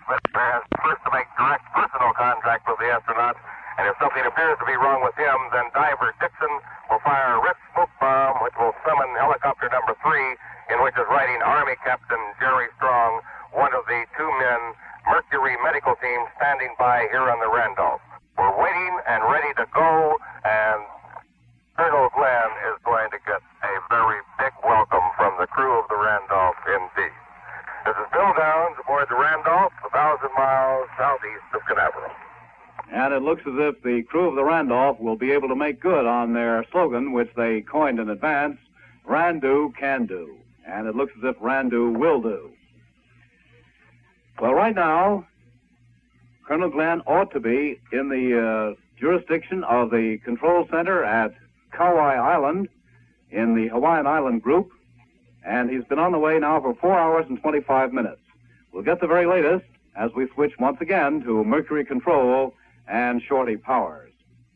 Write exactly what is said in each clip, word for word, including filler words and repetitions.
Mister has first to make direct personal contact with the astronaut, and if something appears to be wrong with him, then Diver Dixon will fire a wrist smoke bomb, which will summon helicopter number three, in which is riding Army Captain Jerry Strong, one of the two men Mercury medical team standing by here on the Randolph. We're waiting and ready to go, and Colonel Glenn is going to get a very big welcome from the crew of the Randolph indeed. This is Bill Downs aboard the Randolph, a thousand miles southeast of Canaveral. And it looks as if the crew of the Randolph will be able to make good on their slogan, which they coined in advance, Randu can do. And it looks as if Randu will do. Well, right now, Colonel Glenn ought to be in the uh, jurisdiction of the control center at Kauai Island in the Hawaiian Island group, and he's been on the way now for four hours and twenty-five minutes. We'll get the very latest as we switch once again to Mercury Control and Shorty Powers.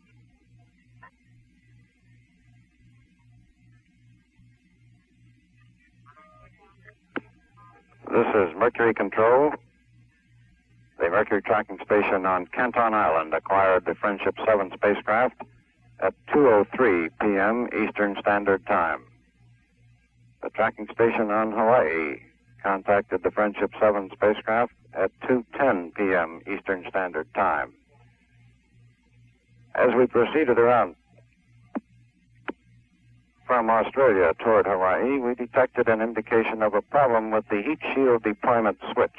This is Mercury Control. The Mercury tracking station on Canton Island acquired the Friendship seven spacecraft at two oh three p.m. Eastern Standard Time. The tracking station on Hawaii contacted the Friendship seven spacecraft at two ten p.m. Eastern Standard Time. As we proceeded around from Australia toward Hawaii, we detected an indication of a problem with the heat shield deployment switch.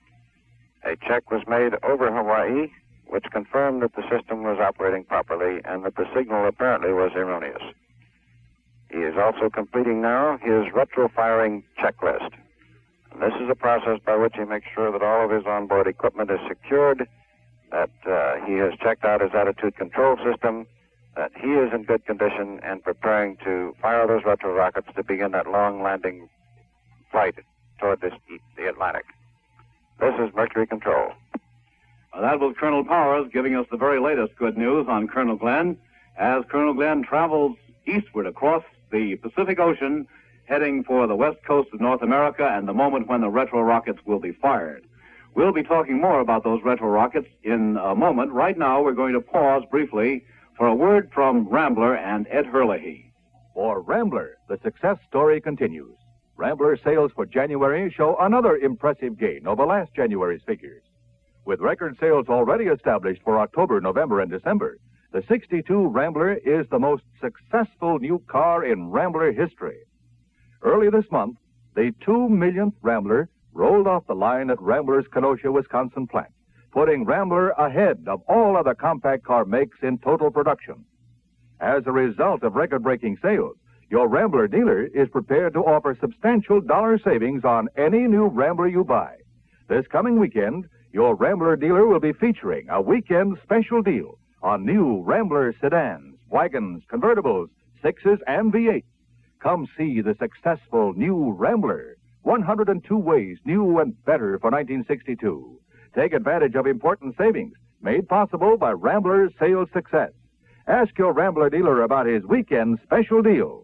A check was made over Hawaii, which confirmed that the system was operating properly and that the signal apparently was erroneous. He is also completing now his retro-firing checklist. And this is a process by which he makes sure that all of his onboard equipment is secured, that uh, he has checked out his attitude control system, that he is in good condition and preparing to fire those retro rockets to begin that long landing flight toward this, the Atlantic. This is Mercury Control. Well, that was Colonel Powers giving us the very latest good news on Colonel Glenn, as Colonel Glenn travels eastward across the Pacific Ocean, heading for the west coast of North America and the moment when the retro rockets will be fired. We'll be talking more about those retro rockets in a moment. Right now, we're going to pause briefly for a word from Rambler and Ed Herlihy. For Rambler, the success story continues. Rambler sales for January show another impressive gain over last January's figures. With record sales already established for October, November, and December, the sixty-two Rambler is the most successful new car in Rambler history. Early this month, the two millionth Rambler rolled off the line at Rambler's Kenosha, Wisconsin plant, putting Rambler ahead of all other compact car makes in total production. As a result of record-breaking sales, your Rambler dealer is prepared to offer substantial dollar savings on any new Rambler you buy. This coming weekend, your Rambler dealer will be featuring a weekend special deal on new Rambler sedans, wagons, convertibles, sixes, and V eights. Come see the successful new Rambler. one hundred two ways new and better for nineteen sixty-two. Take advantage of important savings made possible by Rambler's sales success. Ask your Rambler dealer about his weekend special deal.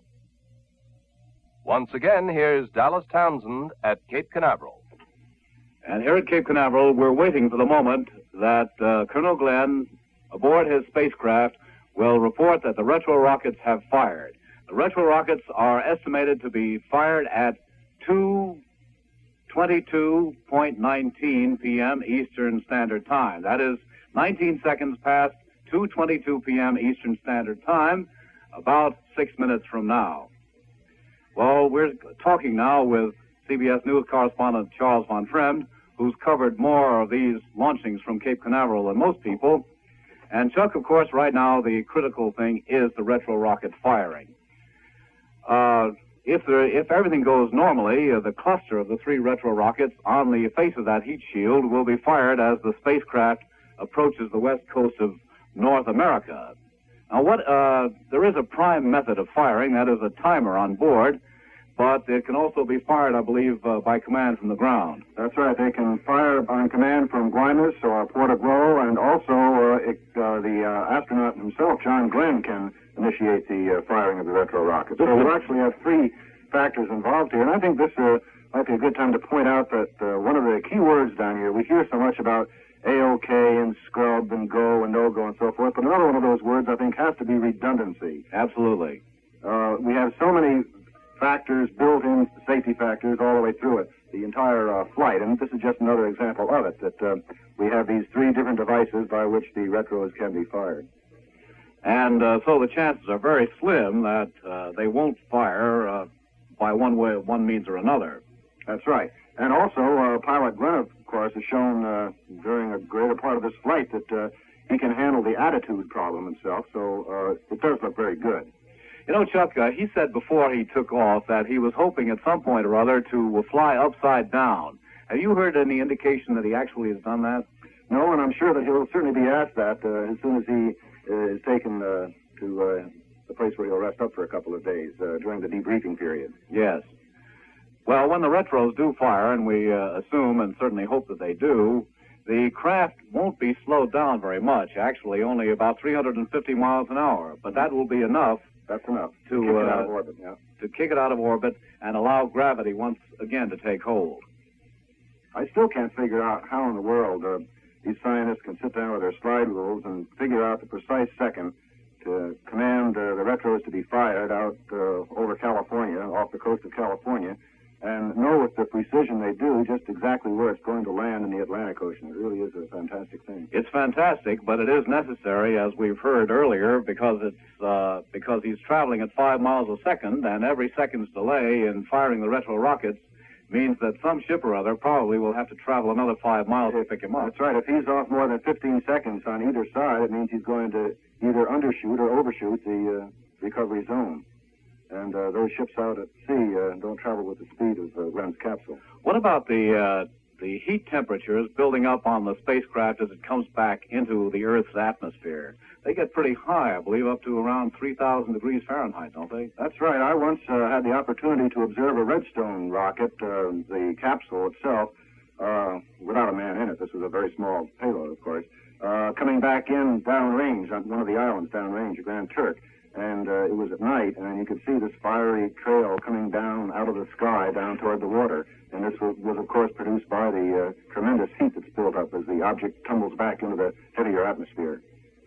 Once again, here's Dallas Townsend at Cape Canaveral. And here at Cape Canaveral, we're waiting for the moment that uh, Colonel Glenn, aboard his spacecraft, will report that the retro rockets have fired. The retro rockets are estimated to be fired at two twenty-two nineteen p.m. Eastern Standard Time. That is nineteen seconds past two twenty-two p.m. Eastern Standard Time, about six minutes from now. Well, we're talking now with C B S News correspondent Charles Von Fremd, who's covered more of these launchings from Cape Canaveral than most people. And Chuck, of course, right now the critical thing is the retro rocket firing. Uh, if there, if everything goes normally, uh, the cluster of the three retro rockets on the face of that heat shield will be fired as the spacecraft approaches the west coast of North America. Now, what uh, there is a prime method of firing, that is a timer on board, but it can also be fired, I believe, uh, by command from the ground. That's right. They can fire on command from Guaymas or Portobello, and also uh, it, uh, the uh, astronaut himself, John Glenn, can initiate the uh, firing of the retro rocket. So we actually have three factors involved here, and I think this uh, might be a good time to point out that uh, one of the key words down here, we hear so much about A-OK and scrub and go and no-go and so forth, but another one of those words, I think, has to be redundancy. Absolutely. Uh, we have so many factors, built-in safety factors all the way through it, the entire uh, flight, and this is just another example of it, that uh, we have these three different devices by which the retros can be fired. And uh, so the chances are very slim that uh, they won't fire uh, by one way, one means or another. That's right. And also, uh, Pilot Glenn, of course, has shown uh, during a greater part of this flight that uh, he can handle the attitude problem himself, so uh, it does look very good. You know, Chuck, uh, he said before he took off that he was hoping at some point or other to uh, fly upside down. Have you heard any indication that he actually has done that? No, and I'm sure that he'll certainly be asked that uh, as soon as he uh, is taken uh, to uh, the place where he'll rest up for a couple of days uh, during the debriefing period. Yes. Well, when the retros do fire, and we uh, assume and certainly hope that they do, the craft won't be slowed down very much, actually only about three hundred fifty miles an hour. But that will be enough. That's enough to, to kick uh, it out of orbit, yeah. To kick it out of orbit and allow gravity once again to take hold. I still can't figure out how in the world uh, these scientists can sit down with their slide rules and figure out the precise second to command uh, the retros to be fired out uh, over California, off the coast of California, and know with the precision they do just exactly where it's going to land in the Atlantic Ocean. It really is a fantastic thing. It's fantastic, but it is necessary, as we've heard earlier, because it's uh, because he's traveling at five miles a second, and every second's delay in firing the retro rockets means that some ship or other probably will have to travel another five miles to pick him up. That's right. If he's off more than fifteen seconds on either side, it means he's going to either undershoot or overshoot the uh, recovery zone. And uh, those ships out at sea uh, don't travel with the speed of uh, Glenn's capsule. What about the uh, the heat temperatures building up on the spacecraft as it comes back into the Earth's atmosphere? They get pretty high, I believe, up to around three thousand degrees Fahrenheit, don't they? That's right. I once uh, had the opportunity to observe a Redstone rocket, uh, the capsule itself, uh, without a man in it. This was a very small payload, of course, uh, coming back in downrange on one of the islands downrange, the Grand Turk. And uh, it was at night, and you could see this fiery trail coming down out of the sky down toward the water. And this was, was of course, produced by the uh, tremendous heat that's built up as the object tumbles back into the heavier atmosphere.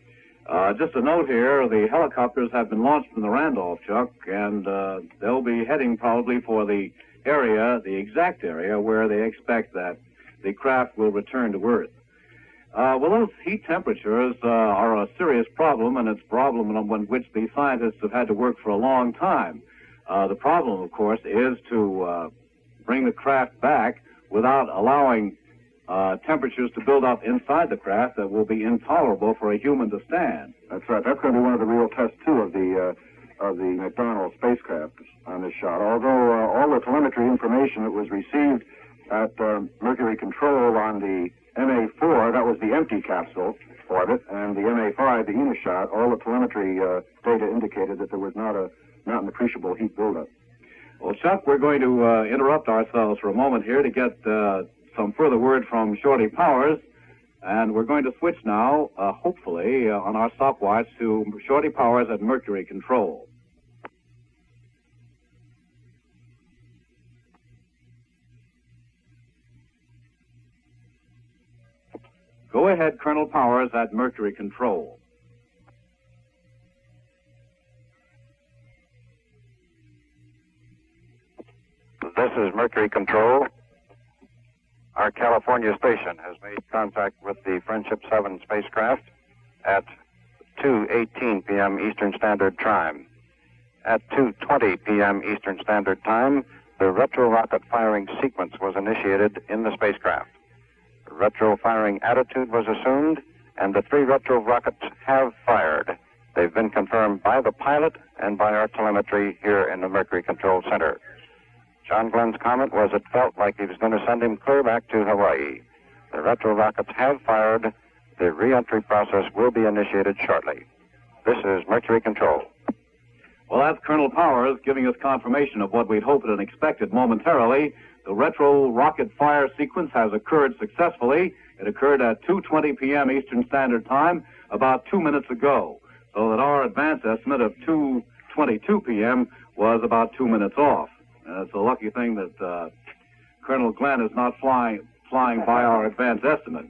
Uh, just a note here, the helicopters have been launched from the Randolph, Chuck, and uh, they'll be heading probably for the area, the exact area, where they expect that the craft will return to Earth. Uh, well, those heat temperatures uh, are a serious problem, and it's a problem on which the scientists have had to work for a long time. Uh, the problem, of course, is to uh, bring the craft back without allowing uh, temperatures to build up inside the craft that will be intolerable for a human to stand. That's right. That's going to be one of the real tests, too, of the uh, of the McDonnell spacecraft on this shot. Although uh, all the telemetry information that was received at uh, Mercury Control on the M A four, that was the empty capsule orbit, and the M A five, the E N A shot, all the telemetry uh, data indicated that there was not a not an appreciable heat buildup. Well, Chuck, we're going to uh, interrupt ourselves for a moment here to get uh, some further word from Shorty Powers, and we're going to switch now, uh, hopefully, uh, on our stopwatch to Shorty Powers at Mercury Control. Go ahead, Colonel Powers at Mercury Control. This is Mercury Control. Our California station has made contact with the Friendship seven spacecraft at two eighteen p.m. Eastern Standard Time. At two twenty p.m. Eastern Standard Time, the retro rocket firing sequence was initiated in the spacecraft. Retro firing attitude was assumed, and the three retro rockets have fired. They've been confirmed by the pilot and by our telemetry here in the Mercury Control Center. John Glenn's comment was it felt like he was going to send him clear back to Hawaii. The retro rockets have fired. The re-entry process will be initiated shortly. This is Mercury Control. Well, that's Colonel Powers giving us confirmation of what we'd hoped and expected momentarily. The retro rocket fire sequence has occurred successfully. It occurred at two twenty p.m. Eastern Standard Time about two minutes ago, so that our advance estimate of two twenty-two p.m. was about two minutes off. And it's a lucky thing that uh, Colonel Glenn is not flying flying by our advance estimate.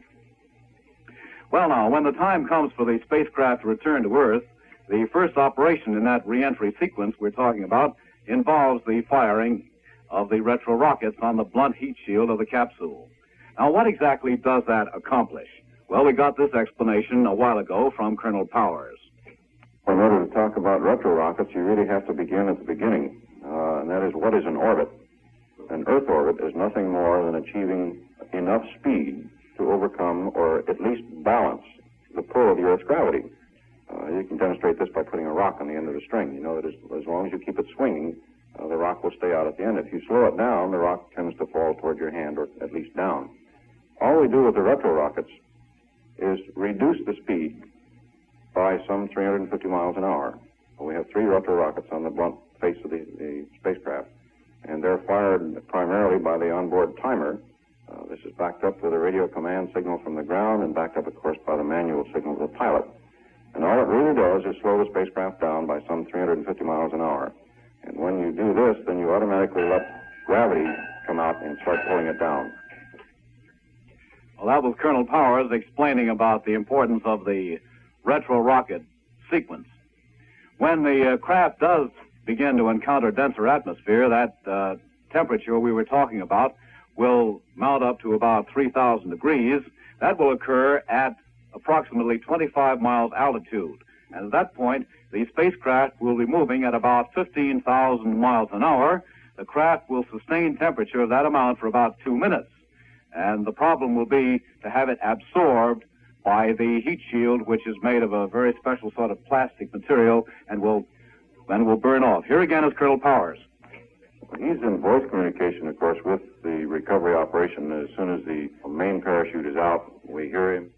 Well, now, when the time comes for the spacecraft to return to Earth, the first operation in that reentry sequence we're talking about involves the firing of the retro rockets on the blunt heat shield of the capsule. Now, what exactly does that accomplish? Well, we got this explanation a while ago from Colonel Powers. In order to talk about retro rockets, you really have to begin at the beginning, uh, and that is, what is an orbit? An Earth orbit is nothing more than achieving enough speed to overcome or at least balance the pull of the Earth's gravity. Uh, you can demonstrate this by putting a rock on the end of the string. You know that as, as long as you keep it swinging, uh, the rock will stay out at the end. If you slow it down, the rock tends to fall toward your hand, or at least down. All we do with the retro rockets is reduce the speed by some three hundred fifty miles an hour. We have three retro rockets on the blunt face of the, the spacecraft, and they're fired primarily by the onboard timer. Uh, this is backed up with a radio command signal from the ground and backed up, of course, by the manual signal of the pilot. And all it really does is slow the spacecraft down by some three hundred fifty miles an hour. And when you do this, then you automatically let gravity come out and start pulling it down. Well, that was Colonel Powers explaining about the importance of the retro rocket sequence. When the uh, craft does begin to encounter denser atmosphere, that uh, temperature we were talking about will mount up to about three thousand degrees. That will occur at approximately twenty-five miles altitude. And at that point, the spacecraft will be moving at about fifteen thousand miles an hour. The craft will sustain temperature of that amount for about two minutes. And the problem will be to have it absorbed by the heat shield, which is made of a very special sort of plastic material and will then will burn off. Here again is Colonel Powers. He's in voice communication, of course, with the recovery operation. As soon as the main parachute is out, we hear him.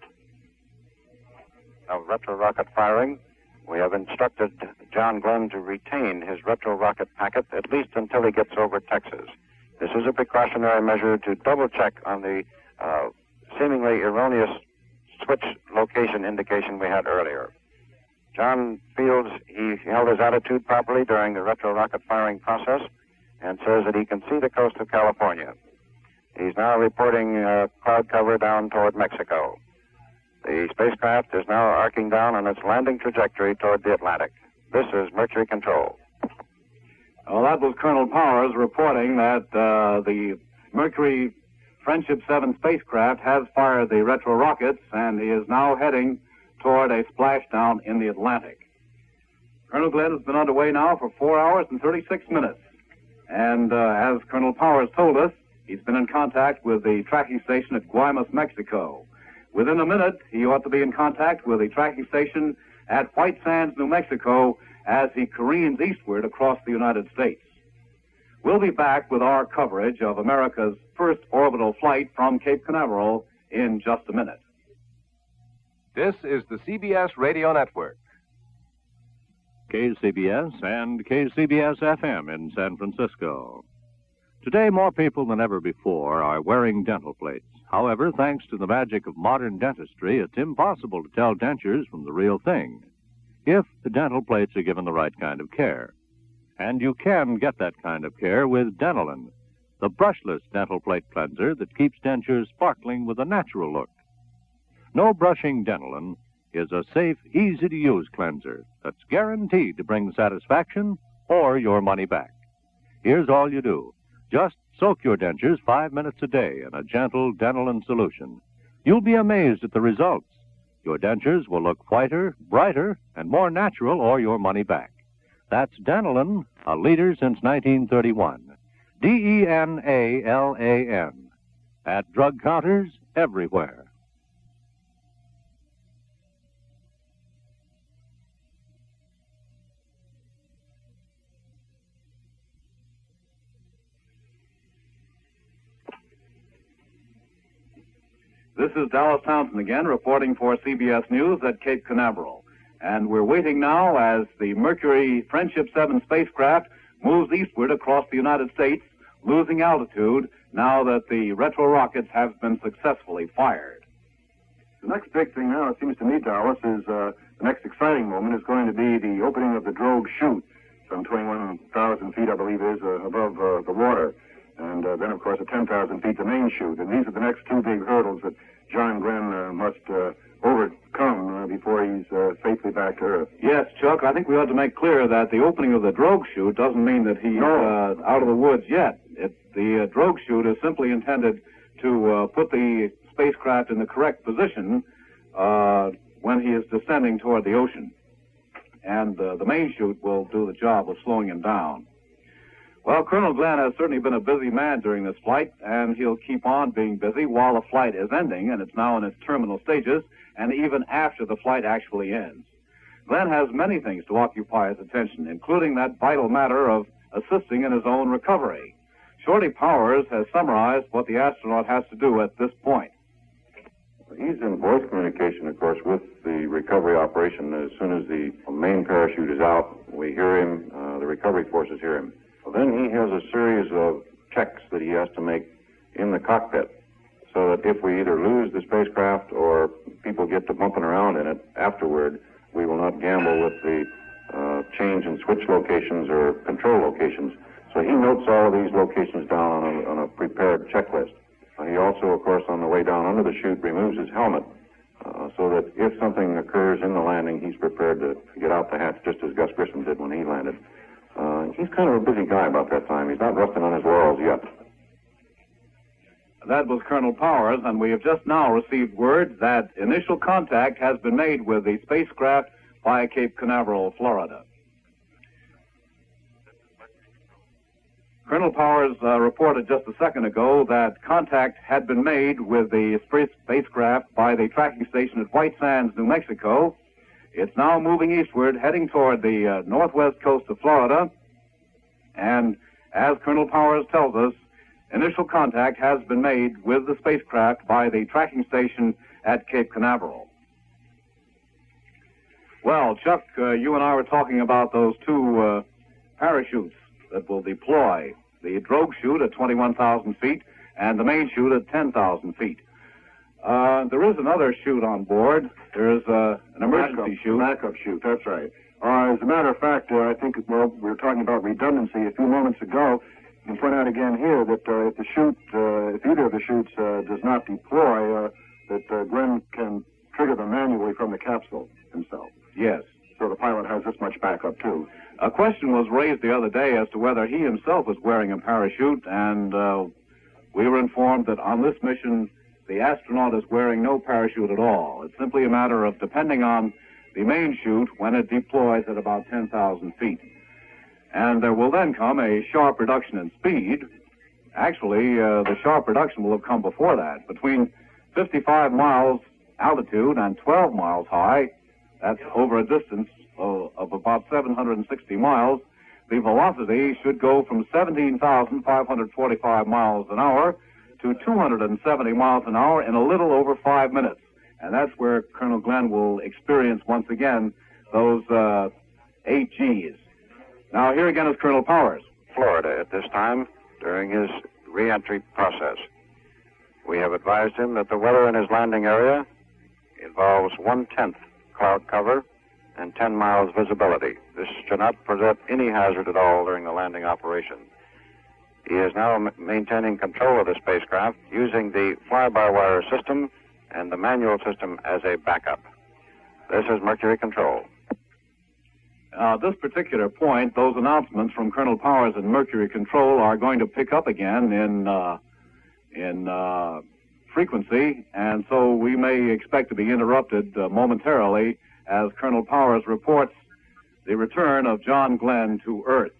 Of retro rocket firing, we have instructed John Glenn to retain his retro rocket packet at least until he gets over Texas. This is a precautionary measure to double check on the uh, seemingly erroneous switch location indication we had earlier. John feels he held his attitude properly during the retro rocket firing process and says that he can see the coast of California. He's now reporting uh, cloud cover down toward Mexico. The spacecraft is now arcing down on its landing trajectory toward the Atlantic. This is Mercury Control. Well, that was Colonel Powers reporting that uh, the Mercury Friendship seven spacecraft has fired the retro rockets, and he is now heading toward a splashdown in the Atlantic. Colonel Glenn has been underway now for four hours and thirty-six minutes. And uh, as Colonel Powers told us, he's been in contact with the tracking station at Guaymas, Mexico. Within a minute, he ought to be in contact with the tracking station at White Sands, New Mexico, as he careens eastward across the United States. We'll be back with our coverage of America's first orbital flight from Cape Canaveral in just a minute. This is the C B S Radio Network. K C B S and K C B S F M in San Francisco. Today, more people than ever before are wearing dental plates. However, thanks to the magic of modern dentistry, it's impossible to tell dentures from the real thing if the dental plates are given the right kind of care. And you can get that kind of care with Dentalin, the brushless dental plate cleanser that keeps dentures sparkling with a natural look. No brushing Dentalin is a safe, easy-to-use cleanser that's guaranteed to bring satisfaction or your money back. Here's all you do. Just soak your dentures five minutes a day in a gentle Dentalin solution. You'll be amazed at the results. Your dentures will look whiter, brighter, and more natural or your money back. That's Dentalin, a leader since nineteen thirty-one. D E N A L A N. At drug counters everywhere. This is Dallas Townsend again, reporting for C B S News at Cape Canaveral. And we're waiting now as the Mercury Friendship seven spacecraft moves eastward across the United States, losing altitude now that the retro rockets have been successfully fired. The next big thing now, it seems to me, Dallas, is uh, the next exciting moment is going to be the opening of the drogue chute, some twenty-one thousand feet, I believe, is uh, above uh, the water. And uh, then, of course, at ten thousand feet, the main chute. And these are the next two big hurdles that John Glenn uh, must uh, overcome uh, before he's uh, safely back to Earth. Yes, Chuck, I think we ought to make clear that the opening of the drogue chute doesn't mean that he's No. uh, out of the woods yet. It, the uh, drogue chute is simply intended to uh, put the spacecraft in the correct position uh, when he is descending toward the ocean. And uh, the main chute will do the job of slowing him down. Well, Colonel Glenn has certainly been a busy man during this flight, and he'll keep on being busy while the flight is ending, and it's now in its terminal stages, and even after the flight actually ends. Glenn has many things to occupy his attention, including that vital matter of assisting in his own recovery. Shorty Powers has summarized what the astronaut has to do at this point. He's in voice communication, of course, with the recovery operation. As soon as the main parachute is out, we hear him, uh, the recovery forces hear him. Well, then he has a series of checks that he has to make in the cockpit, so that if we either lose the spacecraft or people get to bumping around in it afterward, we will not gamble with the uh, change in switch locations or control locations. So he notes all of these locations down on a, on a prepared checklist. Uh, he also, of course, on the way down under the chute, removes his helmet, uh, so that if something occurs in the landing, he's prepared to, to get out the hatch, just as Gus Grissom did when he landed. Uh, he's kind of a busy guy about that time. He's not resting on his laurels yet. That was Colonel Powers, and we have just now received word that initial contact has been made with the spacecraft via Cape Canaveral, Florida. Colonel Powers uh, reported just a second ago that contact had been made with the space- spacecraft by the tracking station at White Sands, New Mexico. It's now moving eastward, heading toward the uh, northwest coast of Florida. And as Colonel Powers tells us, initial contact has been made with the spacecraft by the tracking station at Cape Canaveral. Well, Chuck, uh, you and I were talking about those two uh, parachutes that will deploy, the drogue chute at twenty-one thousand feet and the main chute at ten thousand feet. Uh, there is another chute on board. There's uh, an emergency backup, chute. Backup chute, that's right. Uh, as a matter of fact, uh, I think, well, we were talking about redundancy a few moments ago. You can point out again here that uh, if the chute, uh, if either of the chutes uh, does not deploy, uh, that uh, Glenn can trigger them manually from the capsule himself. Yes. So the pilot has this much backup, too. A question was raised the other day as to whether he himself was wearing a parachute, and uh, we were informed that on this mission, the astronaut is wearing no parachute at all. It's simply a matter of depending on the main chute when it deploys at about ten thousand feet. And there will then come a sharp reduction in speed. Actually, uh, the sharp reduction will have come before that. Between fifty-five miles altitude and twelve miles high, that's over a distance of, of about seven hundred sixty miles, the velocity should go from seventeen thousand five hundred forty-five miles an hour to two hundred seventy miles an hour in a little over five minutes. And that's where Colonel Glenn will experience once again those uh, eight G's. Now, here again is Colonel Powers. Florida at this time during his re-entry process. We have advised him that the weather in his landing area involves one-tenth cloud cover and ten miles visibility. This should not present any hazard at all during the landing operation. He is now m- maintaining control of the spacecraft using the fly-by-wire system and the manual system as a backup. This is Mercury Control. Uh, this particular point, those announcements from Colonel Powers and Mercury Control are going to pick up again in uh, in uh, frequency, and so we may expect to be interrupted uh, momentarily as Colonel Powers reports the return of John Glenn to Earth.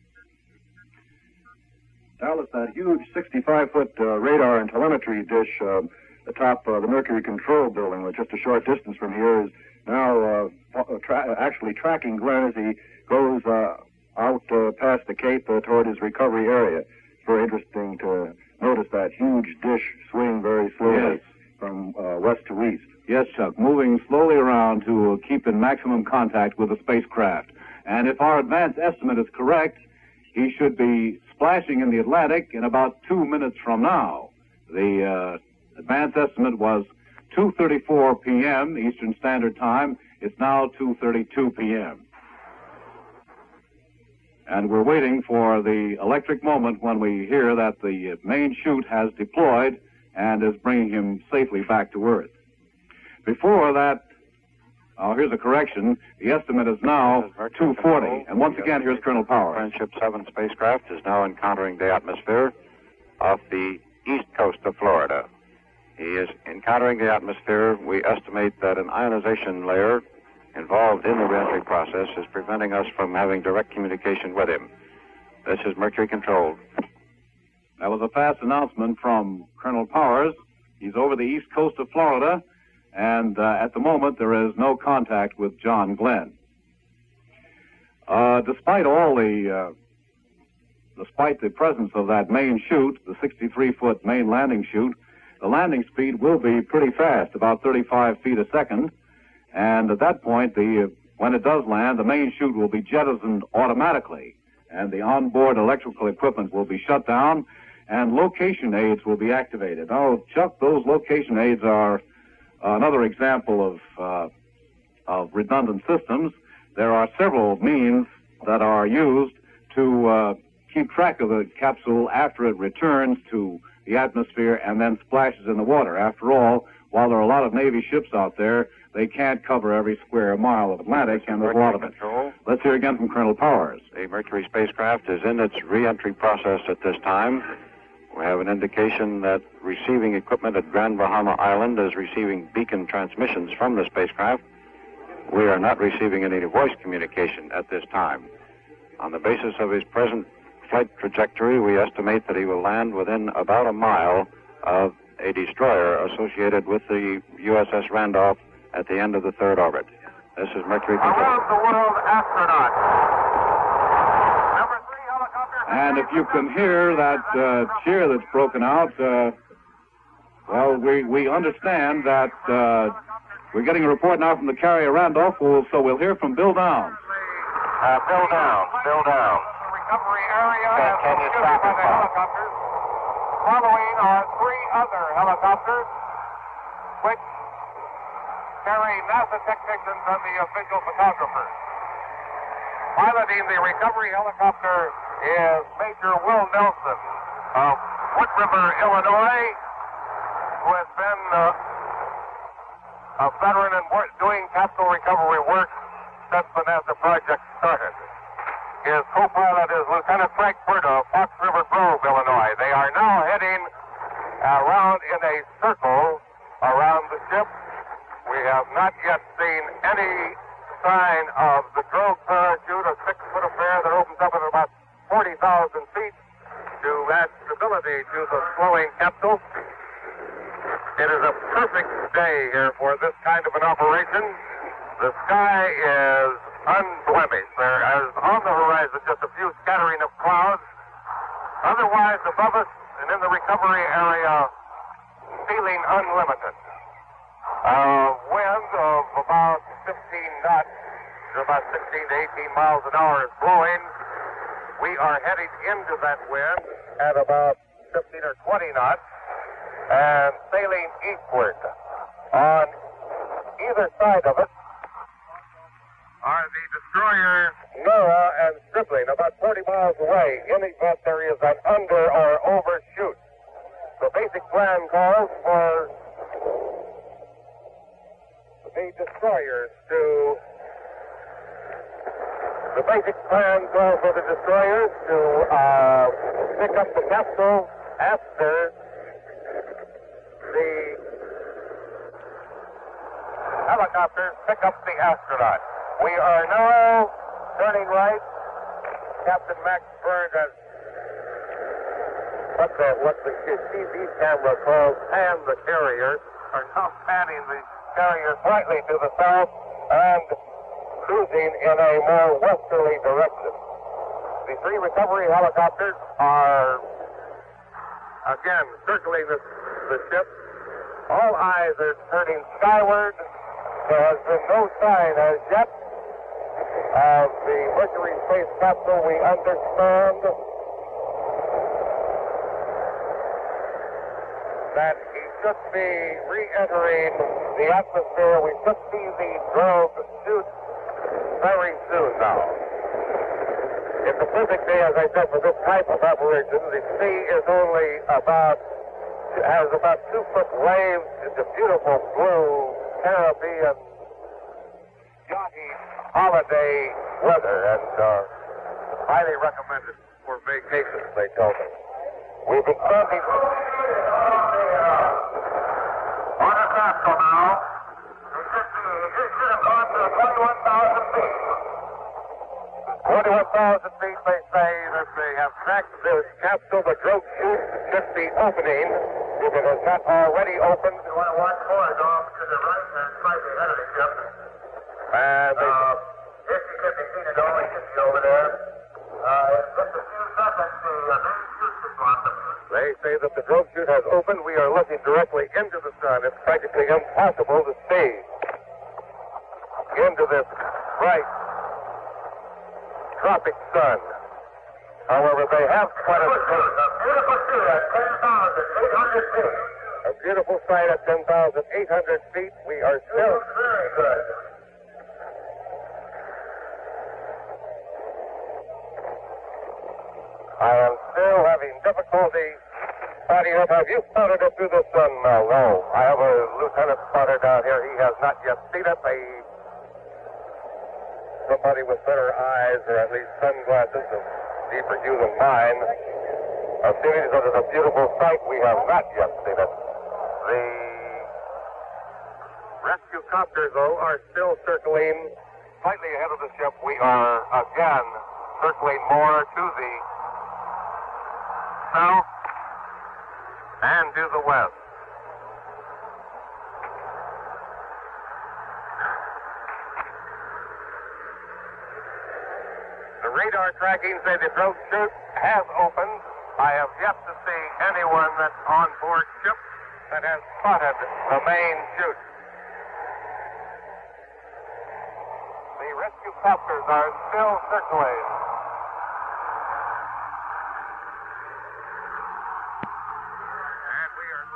Dallas, that huge sixty-five foot uh, radar and telemetry dish uh, atop uh, the Mercury Control building, which just a short distance from here, is now uh, tra- actually tracking Glenn as he goes uh, out uh, past the Cape uh, toward his recovery area. It's very interesting to notice that huge dish swing very slowly Yes. from uh, west to east. Yes, Chuck, moving slowly around to uh, keep in maximum contact with the spacecraft. And if our advance estimate is correct, he should be splashing in the Atlantic in about two minutes from now. The uh, advance estimate was two thirty-four p.m. Eastern Standard Time. It's now two thirty-two p.m. And we're waiting for the electric moment when we hear that the main chute has deployed and is bringing him safely back to Earth. Before that, oh, here's a correction. The estimate is now two forty. And once again, here's Colonel Powers. Friendship seven spacecraft is now encountering the atmosphere off the east coast of Florida. He is encountering the atmosphere. We estimate that an ionization layer involved in the reentry process is preventing us from having direct communication with him. This is Mercury controlled. That was a fast announcement from Colonel Powers. He's over the east coast of Florida, and uh, at the moment there is no contact with John Glenn. Uh, despite all the, uh, despite the presence of that main chute, the sixty-three foot main landing chute, the landing speed will be pretty fast, about thirty-five feet a second. And at that point, the when it does land, the main chute will be jettisoned automatically, and the onboard electrical equipment will be shut down, and location aids will be activated. Now, Chuck, those location aids are another example of uh, of redundant systems. There are several means that are used to uh, keep track of the capsule after it returns to the atmosphere and then splashes in the water. After all, while there are a lot of Navy ships out there, they can't cover every square mile of Atlantic, and there's a lot of it. Control. Let's hear again from Colonel Powers. The Mercury spacecraft is in its re-entry process at this time. We have an indication that receiving equipment at Grand Bahama Island is receiving beacon transmissions from the spacecraft. We are not receiving any voice communication at this time. On the basis of his present flight trajectory, we estimate that he will land within about a mile of a destroyer associated with the U S S Randolph at the end of the third orbit. This is Mercury control. Around the world astronaut. Number three helicopter. And if you can hear that uh, cheer that's broken out, uh, well, we, we understand that uh, we're getting a report now from the carrier Randolph, so we'll hear from Bill Downs. Uh, Bill Downs, Bill Downs. Recovery area Can, can you stop by it, the Bob? helicopters. Following are three other helicopters, which carry NASA technicians and the official photographers. Piloting the recovery helicopter is Major Will Nelson Of Wood River, Illinois, who has been uh, a veteran and wor- doing capsule recovery work since the NASA project started. His co-pilot is Lieutenant Frank Berta of Fox River Grove, Illinois. They are now heading around in a circle around the ship. We have not yet seen any sign of the Grove parachute, a six-foot affair that opens up at about forty thousand feet to add stability to the slowing capsule. It is a perfect day here for this kind of an operation. The sky is unblemished. There is on the horizon just a few scattering of clouds. Otherwise, above us and in the recovery area, feeling unlimited. A wind of about fifteen knots, or about sixteen to eighteen miles an hour is blowing. We are heading into that wind at about fifteen or twenty knots and sailing eastward. On either side of it are the destroyers Noah and Stripling, about forty miles away. In event there is an under or overshoot. The basic plan calls for the destroyers to. The basic plan calls for the destroyers to uh, pick up the capsule after the helicopters pick up the astronaut. We are now turning right. Captain Max Byrne has what the what the T V camera calls pan the carrier, are now panning the carrier slightly to the south and cruising in a more westerly direction. The three recovery helicopters are again circling the, the ship. All eyes are turning skyward. There has been no sign as yet of the Mercury space capsule. We understand that he should be re-entering the atmosphere. We should see the drogue shoot very soon now. It's a perfect day, as I said, for this type of operation. The sea is only about, has about two foot waves. It's a beautiful blue Caribbean yachty holiday weather, and uh, highly recommended for vacations, they tell me. We've been standing on the castle now. It should have gone to twenty-one thousand feet. twenty-one thousand feet, they say that they have tracked this capsule. The drogue chute should be opening. If it has not already opened, you want to watch for it off to the right and slightly ahead of the ship. And they... Uh, fifty, fifty feet it only should be over there. Uh, in just a few seconds, the uh, main chute should go up. They say that the drogue chute has opened. We are looking directly into the sun. It's practically impossible to see into this bright tropic sun. However, they have spotted a beautiful sight at ten thousand eight hundred feet. A beautiful sight at ten thousand eight hundred feet. We are still very good. I am still having difficulty spotting it. Have you spotted it through the sun? No, no. I have a lieutenant spotter down here. He has not yet seen it. A somebody with better eyes, or at least sunglasses of deeper hue than mine, a series that is a beautiful sight. We have not yet seen it. The rescue copters, though, are still circling slightly ahead of the ship. We are again circling more to the south and to the west. The radar tracking say the drogue chute has opened. I have yet to see anyone that's on board ship that has spotted the main chute. The rescue copters are still circling. And we are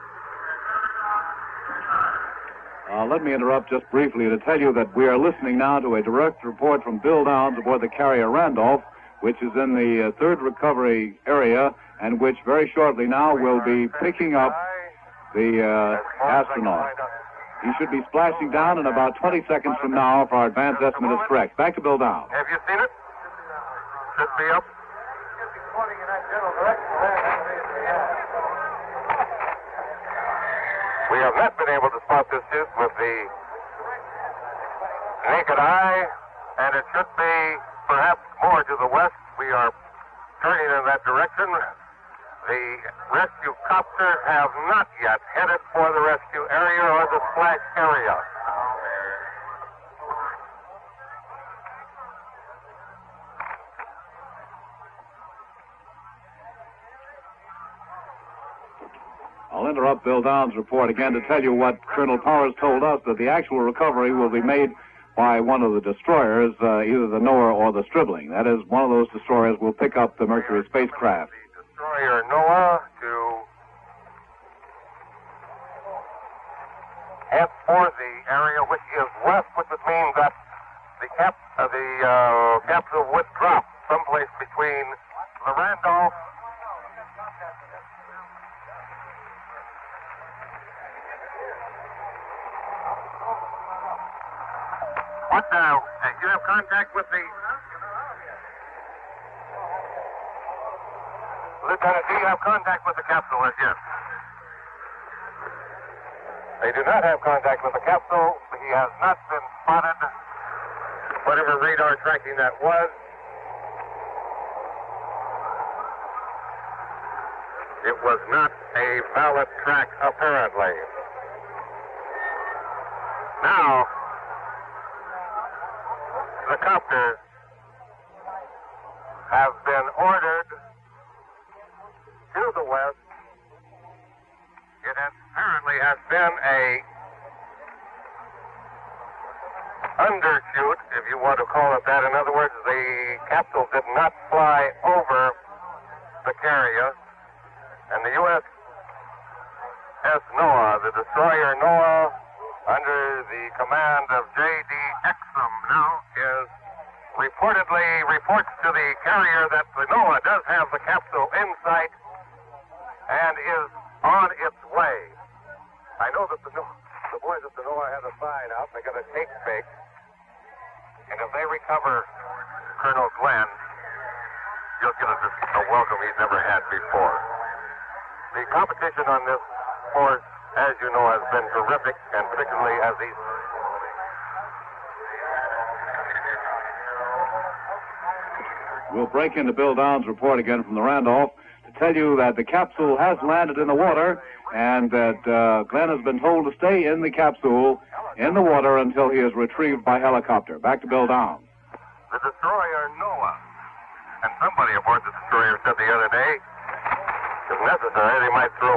Uh, let me interrupt just briefly to tell you that we are listening now to a direct report from Bill Downs aboard the carrier Randolph, which is in the uh, third recovery area, and which very shortly now will be picking up the uh, astronaut. He should be splashing down in about twenty seconds from now if our advance estimate is correct. Back to Bill Downs. Have you seen it? Should be up. Should be pointing in that general direction. We have not been able to spot this chute with the naked eye, and it should be perhaps more to the west. We are turning in that direction. The rescue copters have not yet headed for the rescue area or the splash area. I'll interrupt Bill Downs' report again to tell you what Colonel Powers told us, that the actual recovery will be made by one of the destroyers, uh, either the Noah or the Stribling. That is, one of those destroyers will pick up the Mercury spacecraft. The destroyer Noah to head for the area which is west, which would mean that the cap, uh, the uh, capsule would drop someplace between the Randolph What now? Uh, you have contact with the... Lieutenant, do you have contact with the capsule as yet? They do not have contact with the capsule. He has not been spotted. Whatever radar tracking that was. It was not a valid track, apparently. Now... the copters have been ordered to the west. It has, apparently has been a undershoot, if you want to call it that. In other words, the capsule did not fly over the carrier, and the U S S Noah, the destroyer Noah, under the command of J D Exum, now is reportedly reports to the carrier that the NOAA does have the capsule in sight and is on its way. I know that the, NOAA, the boys at the NOAA have a sign out. They got a tape fake. And if they recover Colonel Glenn, you'll get a, a welcome he's never had before. The competition on this force, as you know, has been terrific, and particularly as these... We'll break into Bill Downs' report again from the Randolph to tell you that the capsule has landed in the water and that uh, Glenn has been told to stay in the capsule in the water until he is retrieved by helicopter. Back to Bill Downs. The destroyer Noah. And somebody aboard the destroyer said the other day, if necessary, they might throw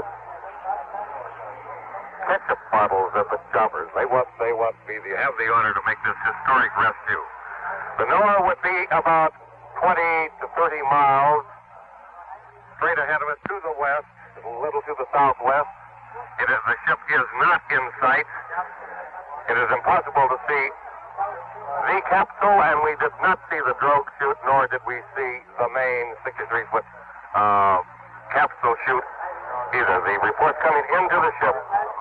ketchup bottles at the choppers. They want, they want me to have the honor to make this historic rescue. The Noah would be about twenty to thirty miles straight ahead of us to the west, a little to the southwest. It is, the ship is not in sight. It is impossible to see the capsule, and we did not see the drogue chute, nor did we see the main sixty-three foot uh, capsule chute either. The reports coming into the ship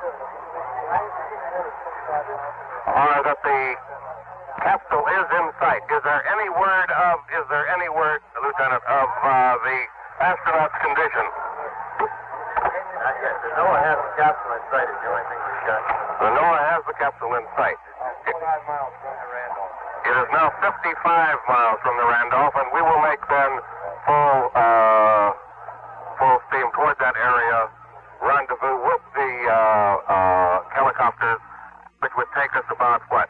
are that the capsule is in sight. Is there any word of, is there any word, Lieutenant, of uh, the astronaut's condition? Not yet. The NOAA has the capsule in sight is the only thing we've got. The NOAA has the capsule in sight. Five miles from the Randolph. It is now fifty-five miles from the Randolph, and we will make then full, uh, full steam toward that area, rendezvous with the uh, uh, helicopters, which would take us about what?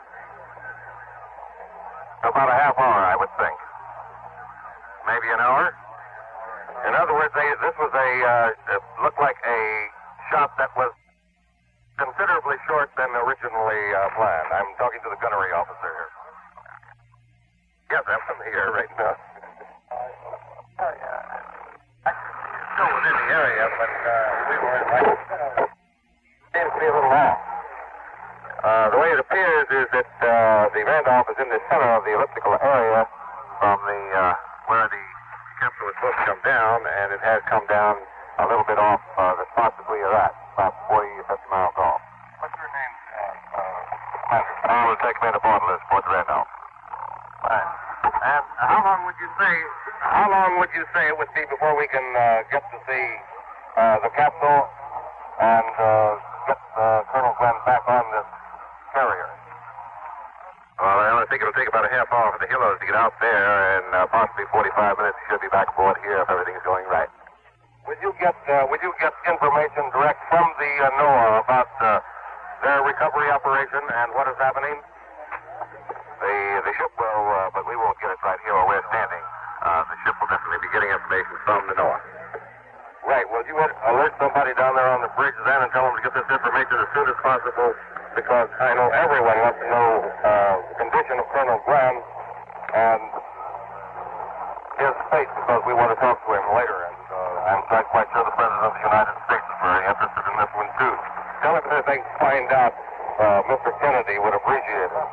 About a half hour, I would think. Maybe an hour. In other words, they, this was a, uh, it looked like a shot that was considerably short than originally uh, planned. I'm talking to the gunnery officer here. Yes, I'm here right now. Oh, yeah. Still within the area, but uh, we were like, seems to be a little off. Uh, the way it appears is that uh, the Randolph is in the center of the elliptical area from the uh, where the capsule was supposed to come down, and it has come down a little bit off uh, the possibly of that, about forty or fifty miles off. What's your name? Uh, uh, I will take me to Port List, Port Randolph. Fine. And how long would you say? How long would you say it would be before we can uh, get to see uh, the capsule and uh, get uh, Colonel Glenn back on this carrier? Well, I only think it'll take about a half hour for the Hillos to get out there, and uh, possibly forty-five minutes. You should be back aboard here if everything's going right. Would you get uh, Would you get information direct from the uh, NOAA about uh, their recovery operation and what is happening? The the ship will, uh, but we won't get it right here where we're standing. Uh, the ship will definitely be getting information from the NOAA. Right. Will you alert somebody down there on the bridge then and tell them to get this information as soon as possible? Because I know everyone wants to know uh, the condition of Colonel Glenn and his fate, because we want to talk to him later. And uh, I'm quite quite sure the President of the United States is very interested in this one too. Tell him if they can find out, uh, Mister Kennedy would appreciate it.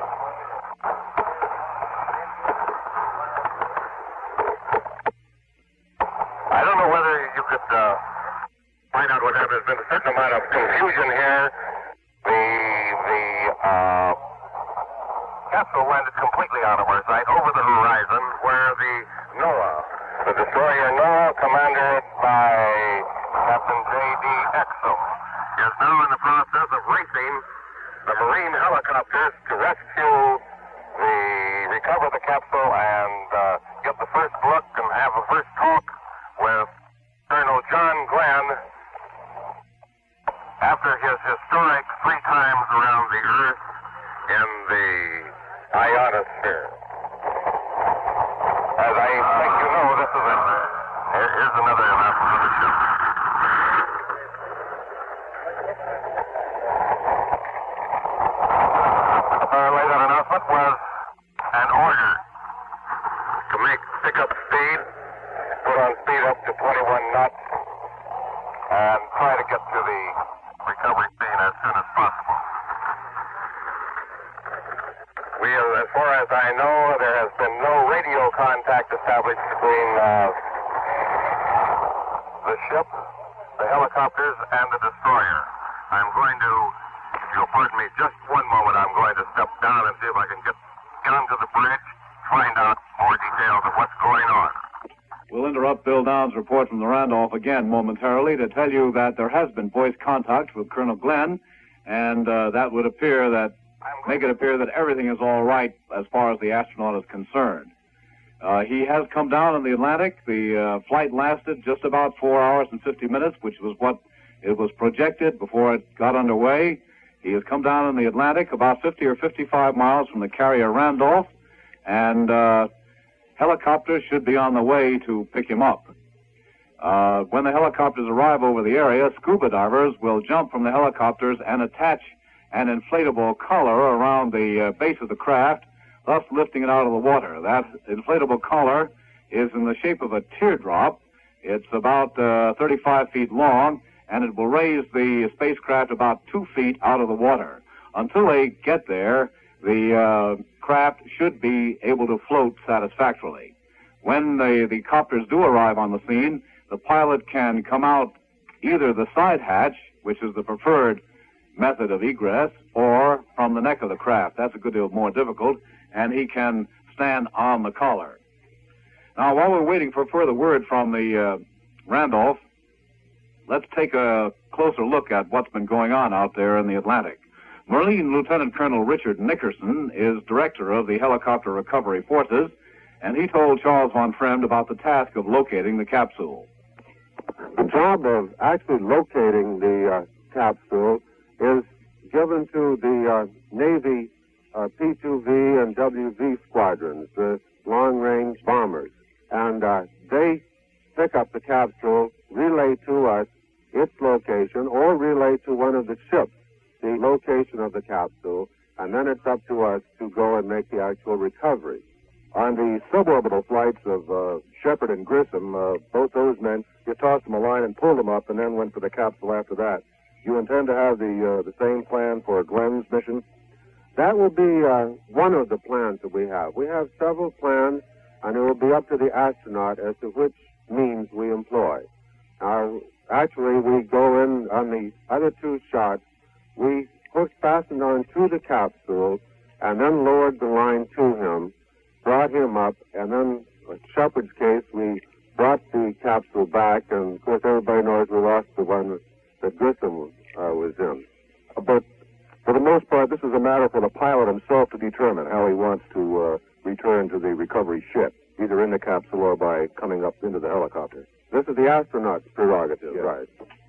I don't know whether you could uh, find out what happened. There's been a certain amount of confusion here. The the uh, capsule landed completely out of our sight over the horizon, where the NOAA, the destroyer NOAA, commanded by Captain J D Exum, is now in the process of racing the Marine helicopters to rescue the, recover the capsule and uh, get the first look and have the first talk with Colonel John Glenn after his historic three times around the Earth in the ionosphere. As I think you know, this is a, here, here's another announcement of the ship. Apparently that announcement was an order to make pick up speed, put on speed up to twenty-one knots, and try to get to the recovery scene as soon as possible. We, as far as I know, established between uh, the ship, the helicopters, and the destroyer. I'm going to, if you'll pardon me just one moment, I'm going to step down and see if I can get, get onto the bridge, find out more details of what's going on. We'll interrupt Bill Downs' report from the Randolph again momentarily to tell you that there has been voice contact with Colonel Glenn, and uh, that would appear that, make it appear that everything is all right as far as the astronaut is concerned. Uh, he has come down in the Atlantic. The uh, flight lasted just about four hours and fifty minutes, which was what it was projected before it got underway. He has come down in the Atlantic about fifty or fifty-five miles from the carrier Randolph, and uh, helicopters should be on the way to pick him up. Uh, when the helicopters arrive over the area, scuba divers will jump from the helicopters and attach an inflatable collar around the uh, base of the craft, thus lifting it out of the water. That inflatable collar is in the shape of a teardrop. It's about uh, thirty-five feet long, and it will raise the spacecraft about two feet out of the water. Until they get there, the uh, craft should be able to float satisfactorily. When the, the copters do arrive on the scene, the pilot can come out either the side hatch, which is the preferred method of egress, or from the neck of the craft. That's a good deal more difficult, and he can stand on the collar. Now, while we're waiting for further word from the uh, Randolph, let's take a closer look at what's been going on out there in the Atlantic. Marine Lieutenant Colonel Richard Nickerson is director of the Helicopter Recovery Forces, and he told Charles von Fremd about the task of locating the capsule. The job of actually locating the uh, capsule is given to the uh, Navy uh, P two V and W V squadrons, the long-range bombers. And uh, they pick up the capsule, relay to us its location, or relay to one of the ships the location of the capsule, and then it's up to us to go and make the actual recovery. On the suborbital flights of uh, Shepard and Grissom, uh, both those men, you tossed them a line and pulled them up and then went for the capsule after that. You intend to have the uh, the same plan for Glenn's mission? That will be uh, one of the plans that we have. We have several plans, and it will be up to the astronaut as to which means we employ. Now, actually, we go in on the other two shots. We hooked, fastened on to the capsule, and then lowered the line to him, brought him up, and then, in Shepard's case, we brought the capsule back, and, of course, everybody knows we lost the one that Grissom uh, was in. But for the most part, this is a matter for the pilot himself to determine how he wants to uh, return to the recovery ship, either in the capsule or by coming up into the helicopter. This is the astronaut's prerogative, yes. Right.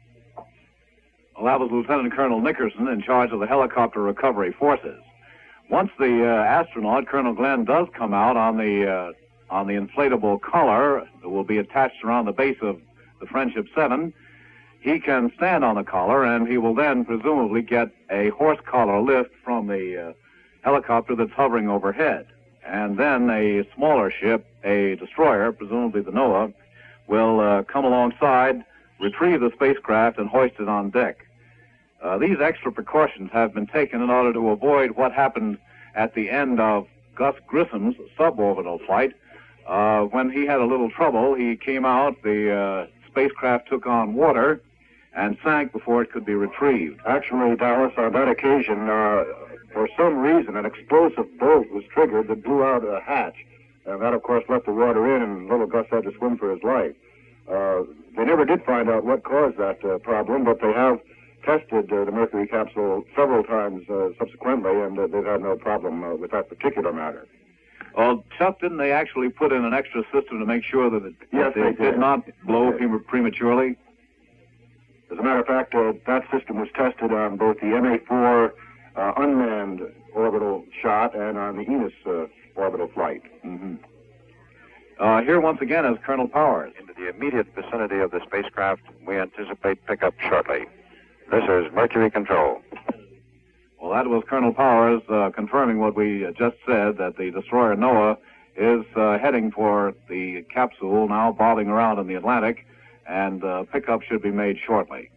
Well, that was Lieutenant Colonel Nickerson in charge of the Helicopter Recovery Forces. Once the uh, astronaut, Colonel Glenn, does come out on the uh, on the inflatable collar that will be attached around the base of the Friendship seven, he can stand on the collar, and he will then presumably get a horse collar lift from the uh, helicopter that's hovering overhead. And then a smaller ship, a destroyer, presumably the Noah, will uh, come alongside, retrieve the spacecraft, and hoist it on deck. Uh, these extra precautions have been taken in order to avoid what happened at the end of Gus Grissom's suborbital flight. Uh, when he had a little trouble, he came out, the uh, spacecraft took on water, and sank before it could be retrieved. Actually, Dallas, on that occasion, uh, for some reason, an explosive bolt was triggered that blew out a hatch. And that, of course, let the water in, and little Gus had to swim for his life. Uh, they never did find out what caused that uh, problem, but they have tested uh, the Mercury capsule several times uh, subsequently, and uh, they've had no problem uh, with that particular matter. Well, Chuck, didn't they actually put in an extra system to make sure that it, yes, that they did. did not blow they did. prematurely? As a matter of fact, uh, that system was tested on both the M A four uh, unmanned orbital shot and on the Enos uh, orbital flight. Mm-hmm. Uh, here once again is Colonel Powers. Into the immediate vicinity of the spacecraft, we anticipate pickup shortly. This is Mercury Control. Well, that was Colonel Powers uh, confirming what we uh, just said, that the destroyer Noah is uh, heading for the capsule, now bobbing around in the Atlantic, and uh, pickup should be made shortly.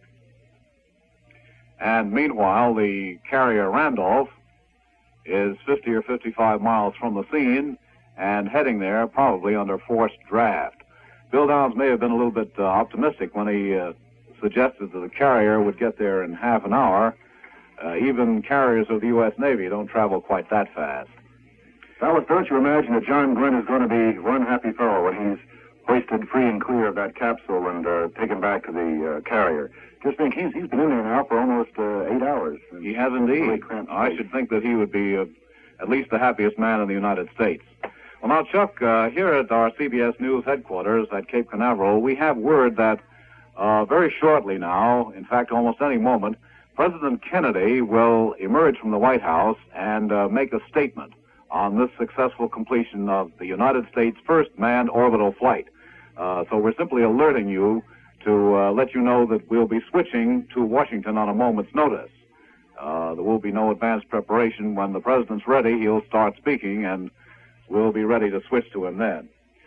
And meanwhile, the carrier Randolph is fifty or fifty-five miles from the scene, and heading there probably under forced draft. Bill Downs may have been a little bit uh, optimistic when he uh, suggested that the carrier would get there in half an hour. Uh, even carriers of the U S Navy don't travel quite that fast. Dallas, don't you imagine that John Glenn is going to be one happy fellow when he's hoisted free and clear of that capsule and uh, taken back to the uh, carrier? Just think, he's he's been in there now for almost uh, eight hours. He has indeed. Really I should think that he would be uh, at least the happiest man in the United States. Well, now, Chuck, uh, here at our C B S News headquarters at Cape Canaveral, we have word that uh, very shortly now, in fact, almost any moment, President Kennedy will emerge from the White House and uh, make a statement on this successful completion of the United States' first manned orbital flight. Uh, so we're simply alerting you to uh, let you know that we'll be switching to Washington on a moment's notice. Uh, there will be no advanced preparation. When the president's ready, he'll start speaking, and we'll be ready to switch to him then.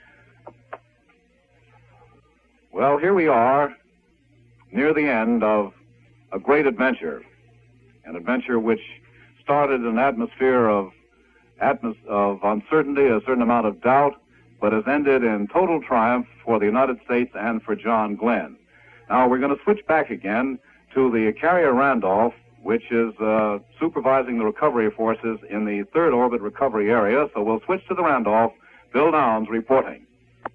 Well, here we are, near the end of a great adventure, an adventure which started an atmosphere of, atmos- of uncertainty, a certain amount of doubt, but has ended in total triumph for the United States and for John Glenn. Now, we're going to switch back again to the carrier Randolph, which is uh, supervising the recovery forces in the third orbit recovery area. So we'll switch to the Randolph. Bill Downs reporting.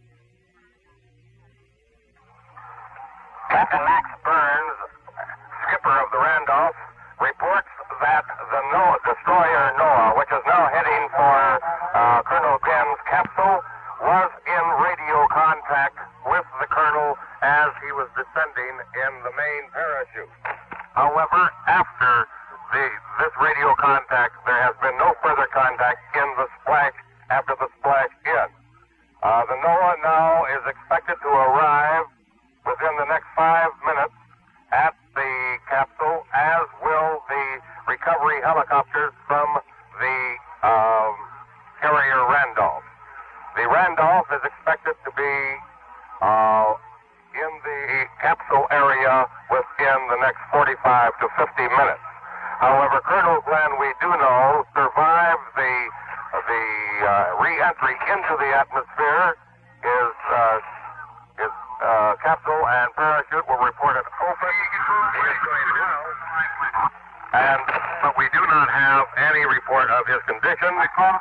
Captain Max Burns, skipper of the Randolph, reports that the no- destroyer Noah, which is now heading for uh, Colonel Glenn's capsule, was in radio contact with the colonel as he was descending in the main parachute. However, after the this radio contact, there has been no further contact in the splash after the splash in. Uh, the Noah now is expected to arrive within the next five minutes at the capsule, as will the recovery helicopters from the um, carrier Randolph. The Randolph is expected to be uh, in the capsule area within the next forty-five to fifty minutes. However, Colonel Glenn, we do know, survived the the uh, re-entry into the atmosphere. His uh, his uh, capsule and parachute were reported open. He is doing well, and but we do not have any report of his condition.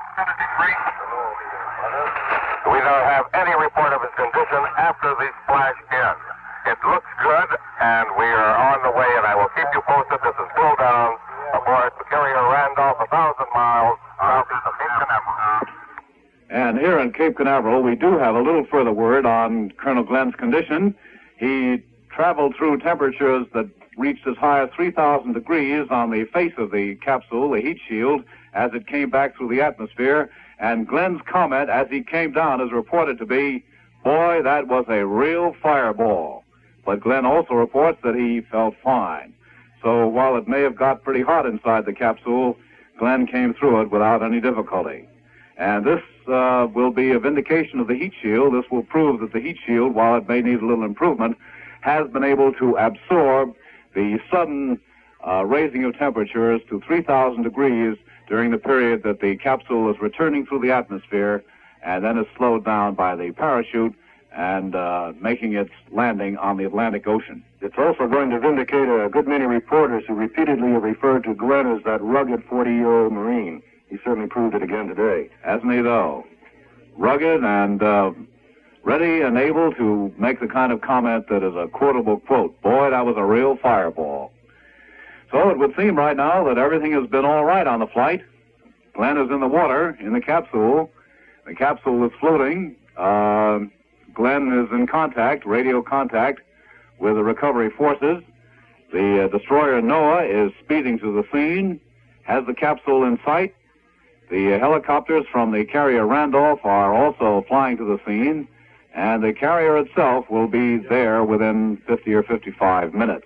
We don't have any report of his condition after the splash in. It looks good, and we are on the way, and I will keep you posted. This is Bill Downs aboard the carrier Randolph, a thousand miles southeast of Cape Canaveral. And here in Cape Canaveral, we do have a little further word on Colonel Glenn's condition. He traveled through temperatures that reached as high as three thousand degrees on the face of the capsule, the heat shield, as it came back through the atmosphere. And Glenn's comment as he came down is reported to be, "Boy, that was a real fireball." But Glenn also reports that he felt fine. So while it may have got pretty hot inside the capsule, Glenn came through it without any difficulty. And this uh, will be a vindication of the heat shield. This will prove that the heat shield, while it may need a little improvement, has been able to absorb the sudden uh, raising of temperatures to three thousand degrees during the period that the capsule is returning through the atmosphere, and then is slowed down by the parachute and uh, making its landing on the Atlantic Ocean. It's also going to vindicate a good many reporters who repeatedly have referred to Glenn as that rugged forty-year-old Marine. He certainly proved it again today. Hasn't he, though? Rugged and uh, ready and able to make the kind of comment that is a quotable quote. Boy, that was a real fireball. So it would seem right now that everything has been all right on the flight. Glenn is in the water, in the capsule. The capsule is floating. Uh, Glenn is in contact, radio contact, with the recovery forces. The uh, destroyer Noah is speeding to the scene, has the capsule in sight. The uh, helicopters from the carrier Randolph are also flying to the scene, and the carrier itself will be there within fifty or fifty-five minutes.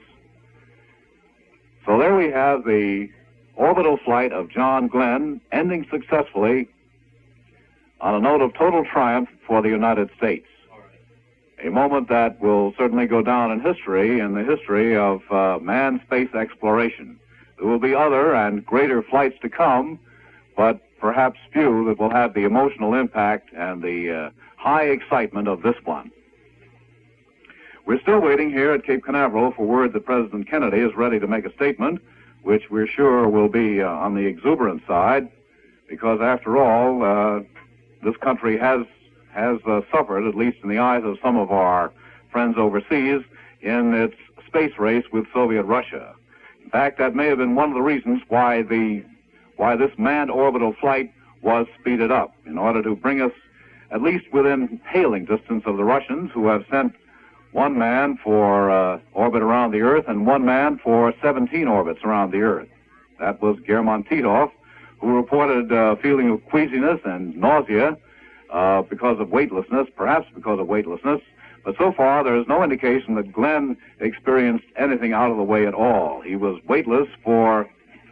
So there we have the orbital flight of John Glenn ending successfully on a note of total triumph for the United States. A moment that will certainly go down in history, in the history of uh, manned space exploration. There will be other and greater flights to come, but perhaps few that will have the emotional impact and the uh, high excitement of this one. We're still waiting here at Cape Canaveral for word that President Kennedy is ready to make a statement, which we're sure will be uh, on the exuberant side, because after all, uh, this country has has uh, suffered, at least in the eyes of some of our friends overseas, in its space race with Soviet Russia. In fact, that may have been one of the reasons why the why this manned orbital flight was speeded up, in order to bring us at least within hailing distance of the Russians, who have sent one man for uh, orbit around the Earth and one man for seventeen orbits around the Earth. That was German Titov, who reported a feeling of queasiness and nausea uh, because of weightlessness, perhaps because of weightlessness. But so far, there is no indication that Glenn experienced anything out of the way at all. He was weightless for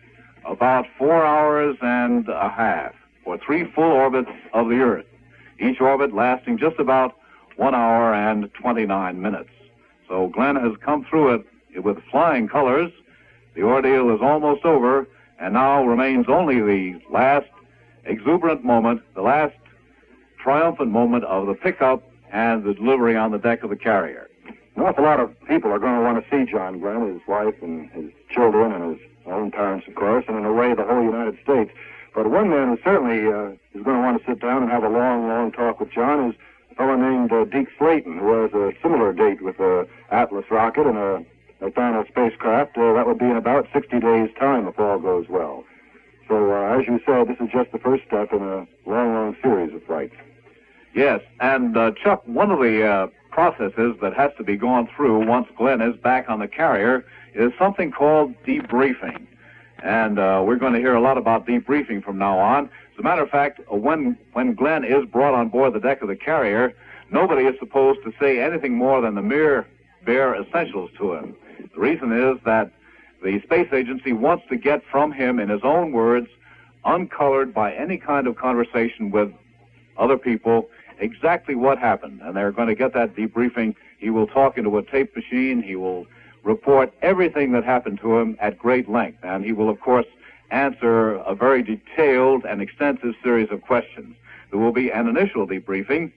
about four hours and a half, for three full orbits of the Earth, each orbit lasting just about one hour and twenty-nine minutes. So Glenn has come through it with flying colors. The ordeal is almost over, and now remains only the last exuberant moment, the last triumphant moment of the pickup and the delivery on the deck of the carrier. An awful lot of people are going to want to see John Glenn, his wife and his children and his own parents, of course, and in a way the whole United States. But one man who certainly uh, is going to want to sit down and have a long, long talk with John is a fellow named uh, Deke Slayton, who has a similar date with the Atlas rocket and a McDonnell spacecraft. Uh, that would be in about sixty days' time if all goes well. So, uh, as you said, this is just the first step in a long, long series of flights. Yes, and uh, Chuck, one of the uh, processes that has to be gone through once Glenn is back on the carrier is something called debriefing. And uh, we're going to hear a lot about debriefing from now on. As a matter of fact, uh, when, when Glenn is brought on board the deck of the carrier, nobody is supposed to say anything more than the mere bare essentials to him. The reason is that the space agency wants to get from him, in his own words, uncolored by any kind of conversation with other people, exactly what happened. And they're going to get that debriefing. He will talk into a tape machine. He will report everything that happened to him at great length. And he will, of course, answer a very detailed and extensive series of questions. There will be an initial debriefing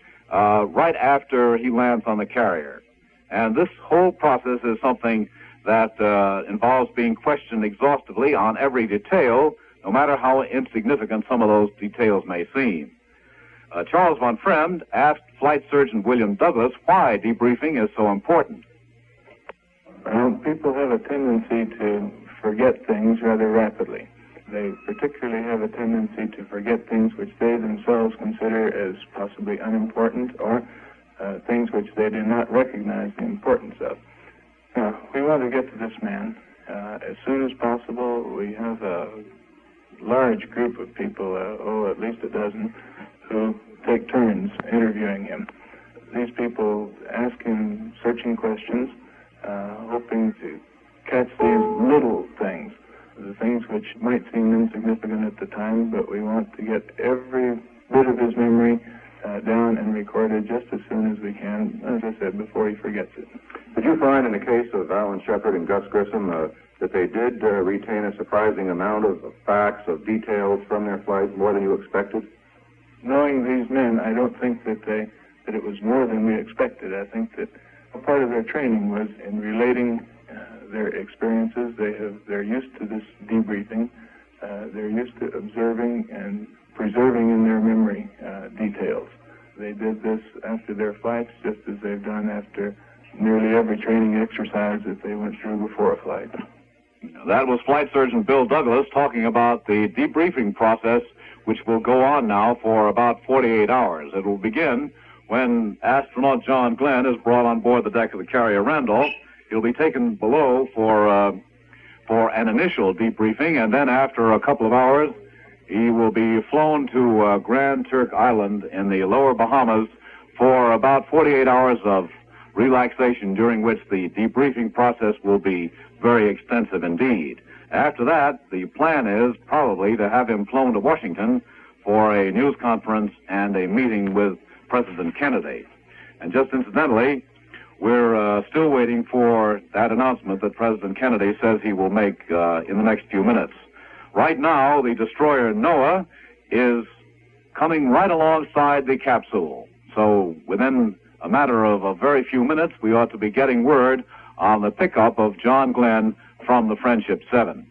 uh, right after he lands on the carrier. And this whole process is something that uh, involves being questioned exhaustively on every detail, no matter how insignificant some of those details may seem. Uh, Charles Von Fremd asked Flight Surgeon William Douglas why debriefing is so important. Well, people have a tendency to forget things rather rapidly. They particularly have a tendency to forget things which they themselves consider as possibly unimportant, or uh, things which they do not recognize the importance of. Now, we want to get to this man uh, as soon as possible. We have a large group of people, uh, oh, at least a dozen, who take turns interviewing him. These people ask him searching questions, uh, hoping to catch these little things, the things which might seem insignificant at the time, but we want to get every bit of his memory uh, down and recorded just as soon as we can, as I said, before he forgets it. Did you find in the case of Alan Shepard and Gus Grissom uh, that they did uh, retain a surprising amount of, of facts, of details from their flight, more than you expected? Knowing these men, I don't think that they that it was more than we expected. I think that a part of their training was in relating uh, their experiences. They have they're used to this debriefing. Uh, they're used to observing and preserving in their memory uh, details. They did this after their flights, just as they've done after nearly every training exercise that they went through before a flight. That was Flight Surgeon Bill Douglas talking about the debriefing process, which will go on now for about forty-eight hours. It will begin when astronaut John Glenn is brought on board the deck of the carrier Randolph. He'll be taken below for uh, for an initial debriefing, and then after a couple of hours, he will be flown to uh, Grand Turk Island in the lower Bahamas for about forty-eight hours of relaxation, during which the debriefing process will be very extensive indeed. After that, the plan is probably to have him flown to Washington for a news conference and a meeting with President Kennedy. And just incidentally, we're uh, still waiting for that announcement that President Kennedy says he will make uh, in the next few minutes. Right now, the destroyer Noah is coming right alongside the capsule. So within a matter of a very few minutes, we ought to be getting word on the pickup of John Glenn from the Friendship seven.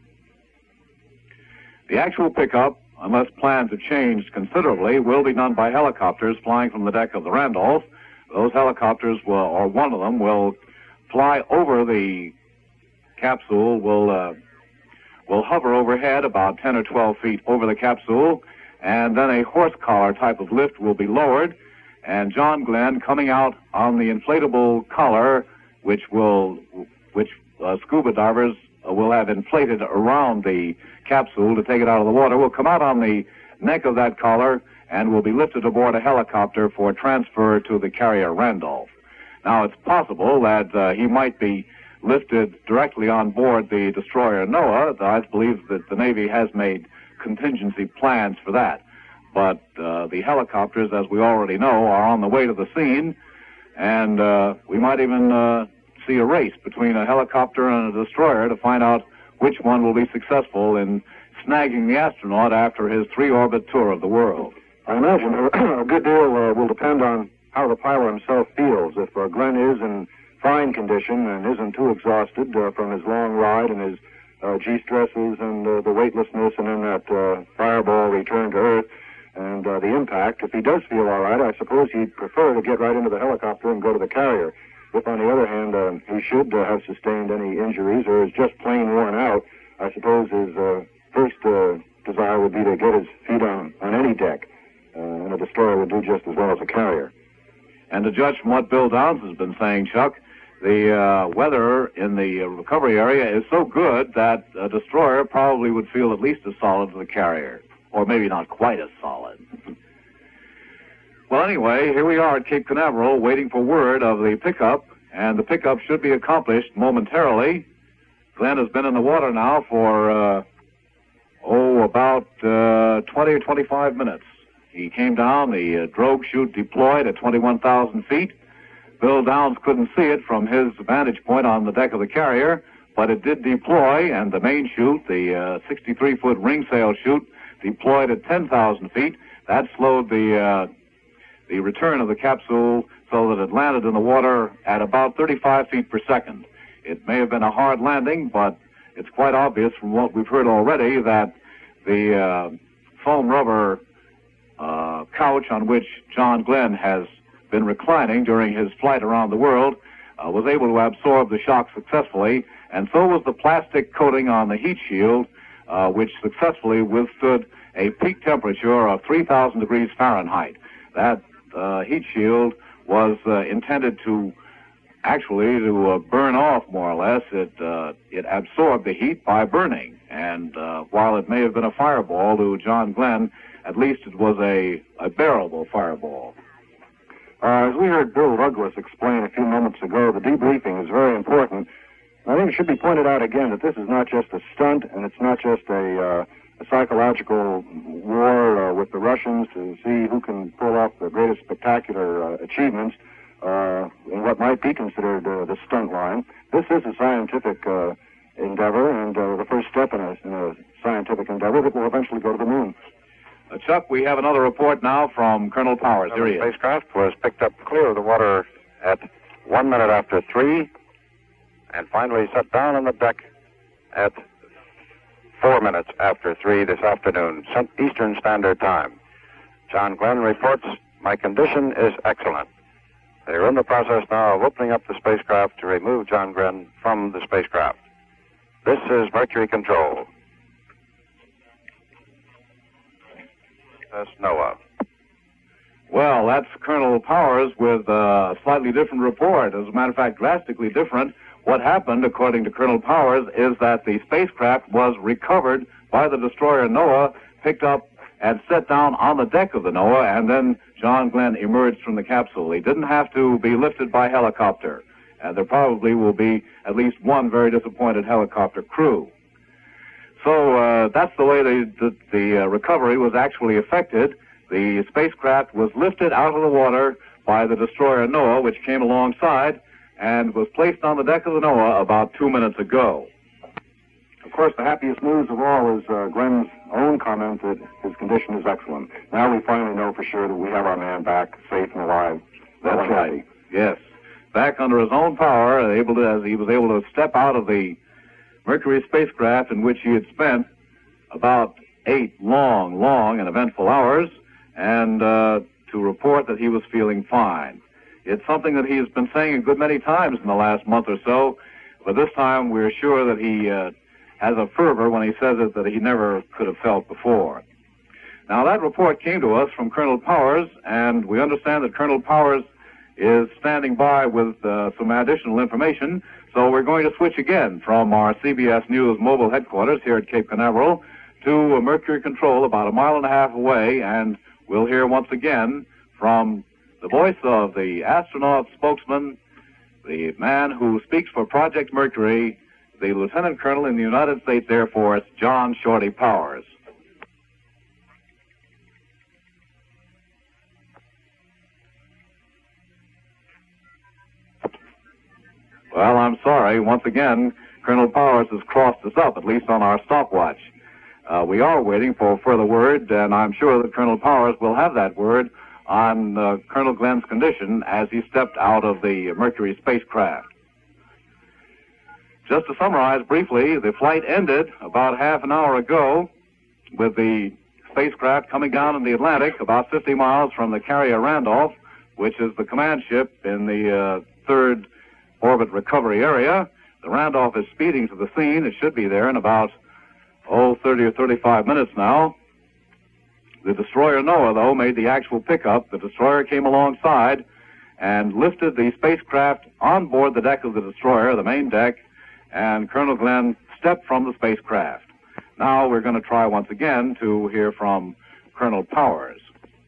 The actual pickup, unless plans have changed considerably, will be done by helicopters flying from the deck of the Randolph. Those helicopters will, or one of them, will fly over the capsule, will uh, will hover overhead about ten or twelve feet over the capsule, and then a horse collar type of lift will be lowered, and John Glenn coming out on the inflatable collar, which will, which uh, scuba divers uh, will have inflated around the capsule to take it out of the water, will come out on the neck of that collar and will be lifted aboard a helicopter for transfer to the carrier Randolph. Now, it's possible that uh, he might be lifted directly on board the destroyer Noah. I believe that the Navy has made contingency plans for that. But uh, the helicopters, as we already know, are on the way to the scene, and uh, we might even uh, see a race between a helicopter and a destroyer to find out which one will be successful in snagging the astronaut after his three-orbit tour of the world. I imagine a good deal uh, will depend on how the pilot himself feels. If uh, Glenn is in fine condition and isn't too exhausted uh, from his long ride and his uh, G-stresses and uh, the weightlessness and then that uh, fireball return to Earth and uh, the impact, if he does feel all right, I suppose he'd prefer to get right into the helicopter and go to the carrier. If, on the other hand, uh, he should uh, have sustained any injuries or is just plain worn out, I suppose his uh, first uh, desire would be to get his feet on, on any deck, uh, and a destroyer would do just as well as a carrier. And to judge from what Bill Downs has been saying, Chuck, the uh, weather in the uh, recovery area is so good that a destroyer probably would feel at least as solid as the carrier, or maybe not quite as solid. Well, anyway, here we are at Cape Canaveral waiting for word of the pickup, and the pickup should be accomplished momentarily. Glenn has been in the water now for, uh, oh, about uh, twenty or twenty-five minutes. He came down, the uh, drogue chute deployed at twenty-one thousand feet. Bill Downs couldn't see it from his vantage point on the deck of the carrier, but it did deploy, and the main chute, the uh, sixty-three foot ring sail chute, deployed at ten thousand feet. That slowed the uh, the return of the capsule so that it landed in the water at about thirty-five feet per second. It may have been a hard landing, but it's quite obvious from what we've heard already that the uh, foam rubber uh, couch on which John Glenn has been reclining during his flight around the world uh, was able to absorb the shock successfully, and so was the plastic coating on the heat shield, uh, which successfully withstood a peak temperature of three thousand degrees Fahrenheit. That uh, heat shield was uh, intended to actually to uh, burn off more or less. It uh, it absorbed the heat by burning, and uh, while it may have been a fireball to John Glenn, at least it was a, a bearable fireball. Uh, as we heard Bill Douglas explain a few moments ago, the debriefing is very important. I think it should be pointed out again that this is not just a stunt, and it's not just a, uh, a psychological war uh, with the Russians to see who can pull off the greatest spectacular uh, achievements uh, in what might be considered uh, the stunt line. This is a scientific uh, endeavor, and uh, the first step in a, in a scientific endeavor that will eventually go to the moon. Uh, Chuck, we have another report now from Colonel Powers. Here he is. The spacecraft was picked up clear of the water at one minute after three, and finally set down on the deck at four minutes after three this afternoon, Eastern Standard Time. John Glenn reports, "My condition is excellent." They are in the process now of opening up the spacecraft to remove John Glenn from the spacecraft. This is Mercury Control. That's Noah. Well, that's Colonel Powers with a slightly different report. As a matter of fact, drastically different. What happened, according to Colonel Powers, is that the spacecraft was recovered by the destroyer Noah, picked up and set down on the deck of the Noah, and then John Glenn emerged from the capsule. He didn't have to be lifted by helicopter, and there probably will be at least one very disappointed helicopter crew. So uh, that's the way the, the, the uh, recovery was actually effected. The spacecraft was lifted out of the water by the destroyer Noah, which came alongside, and was placed on the deck of the Noah about two minutes ago. Of course, the happiest news of all is uh, Glenn's own comment that his condition is excellent. Now we finally know for sure that we have our man back, safe and alive. That's right. Yes. Back under his own power, able to, as he was able to step out of the Mercury spacecraft in which he had spent about eight long, long and eventful hours, and uh, to report that he was feeling fine. It's something that he has been saying a good many times in the last month or so, but this time we're sure that he uh, has a fervor when he says it that he never could have felt before. Now, that report came to us from Colonel Powers, and we understand that Colonel Powers is standing by with uh, some additional information, so we're going to switch again from our C B S News mobile headquarters here at Cape Canaveral to uh, Mercury Control about a mile and a half away, and we'll hear once again from the voice of the astronaut spokesman, the man who speaks for Project Mercury, the Lieutenant Colonel in the United States Air Force, John Shorty Powers. Well, I'm sorry. Once again, Colonel Powers has crossed us up, at least on our stopwatch. Uh, we are waiting for further word, and I'm sure that Colonel Powers will have that word on uh, Colonel Glenn's condition as he stepped out of the Mercury spacecraft. Just to summarize briefly, the flight ended about half an hour ago with the spacecraft coming down in the Atlantic about fifty miles from the carrier Randolph, which is the command ship in the uh, third orbit recovery area. The Randolph is speeding to the scene. It should be there in about, oh, thirty or thirty-five minutes now. The destroyer Noah, though, made the actual pickup. The destroyer came alongside and lifted the spacecraft on board the deck of the destroyer, the main deck, and Colonel Glenn stepped from the spacecraft. Now we're going to try once again to hear from Colonel Powers.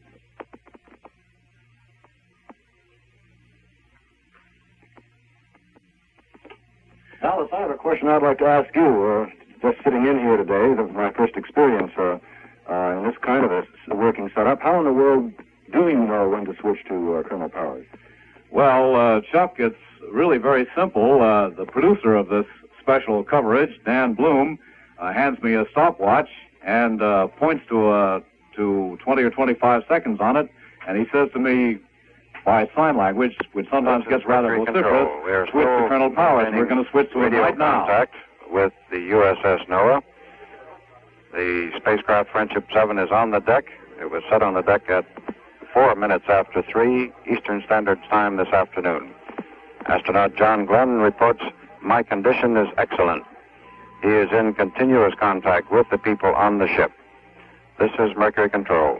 Alice, I have a question I'd like to ask you. Uh, just sitting in here today, the, my first experience uh, uh, in this kind of a working setup, how in the world do you know when to switch to uh, Colonel Powers? Well, uh, Chuck, it's really very simple. Uh, the producer of this special coverage, Dan Bloom, uh, hands me a stopwatch and uh, points to uh, to twenty or twenty-five seconds on it, and he says to me, by sign language, which sometimes gets rather vociferous, switch to Colonel Powers, and we're going to switch to him right now. Contact with the U S S Noah. The spacecraft Friendship seven is on the deck. It was set on the deck at four minutes after three Eastern Standard Time this afternoon. Astronaut John Glenn reports, my condition is excellent. He is in continuous contact with the people on the ship. This is Mercury Control.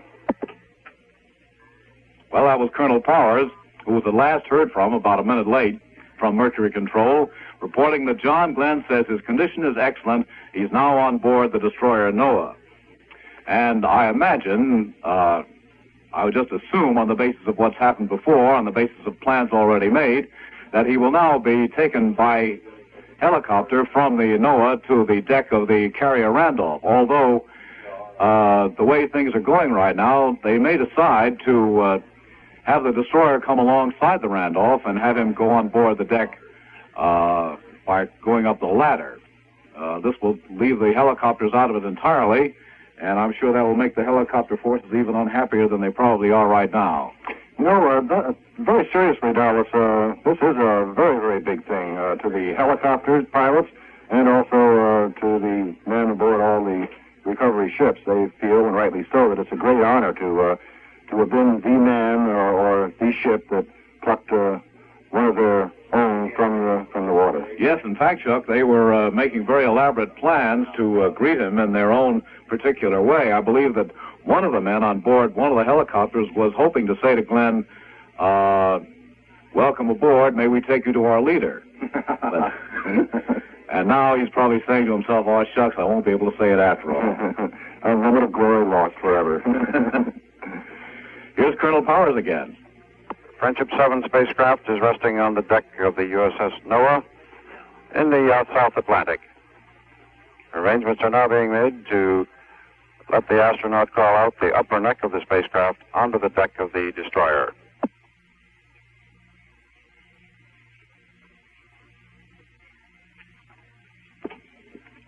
Well, that was Colonel Powers, who was the last heard from about a minute late from Mercury Control, reporting that John Glenn says his condition is excellent. He's now on board the destroyer Noah. And I imagine, uh, I would just assume on the basis of what's happened before, on the basis of plans already made, that he will now be taken by helicopter from the Noah to the deck of the carrier Randolph. Although, uh, the way things are going right now, they may decide to uh, have the destroyer come alongside the Randolph and have him go on board the deck uh, by going up the ladder. Uh, this will leave the helicopters out of it entirely, and I'm sure that will make the helicopter forces even unhappier than they probably are right now. You know, uh, th- very seriously, Dallas, uh, this is a very, very big thing uh, to the helicopter pilots and also uh, to the men aboard all the recovery ships. They feel, and rightly so, that it's a great honor to uh, to have been the man or, or the ship that plucked uh, one of their own from the, from the water. Yes, in fact, Chuck, they were uh, making very elaborate plans to uh, greet him in their own particular way. I believe that one of the men on board one of the helicopters was hoping to say to Glenn, uh, welcome aboard, may we take you to our leader. But, and now he's probably saying to himself, oh, shucks, I won't be able to say it after all. A moment of glory lost forever. Here's Colonel Powers again. Friendship seven spacecraft is resting on the deck of the U S S Noah in the uh, South Atlantic. Arrangements are now being made to let the astronaut crawl out the upper neck of the spacecraft onto the deck of the destroyer.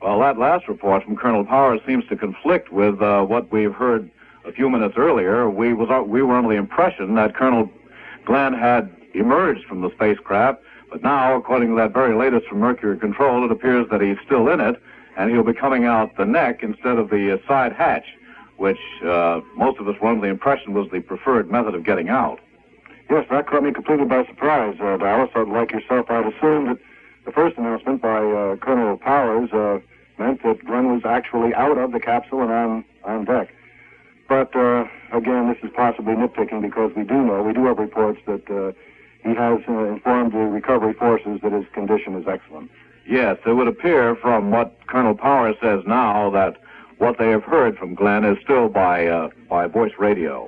Well, that last report from Colonel Powers seems to conflict with uh, what we've heard a few minutes earlier. We was uh, we were under the impression that Colonel Glenn had emerged from the spacecraft, but now, according to that very latest from Mercury Control, it appears that he's still in it, and he'll be coming out the neck instead of the uh, side hatch, which uh, most of us were under the impression was the preferred method of getting out. Yes, that caught me completely by surprise, uh, Dallas. I'd like yourself, I'd assumed that the first announcement by uh, Colonel Powers uh, meant that Glenn was actually out of the capsule and on, on deck. But, uh, again, this is possibly nitpicking because we do know, we do have reports that uh, he has uh, informed the recovery forces that his condition is excellent. Yes, it would appear from what Colonel Powers says now that what they have heard from Glenn is still by uh, by voice radio.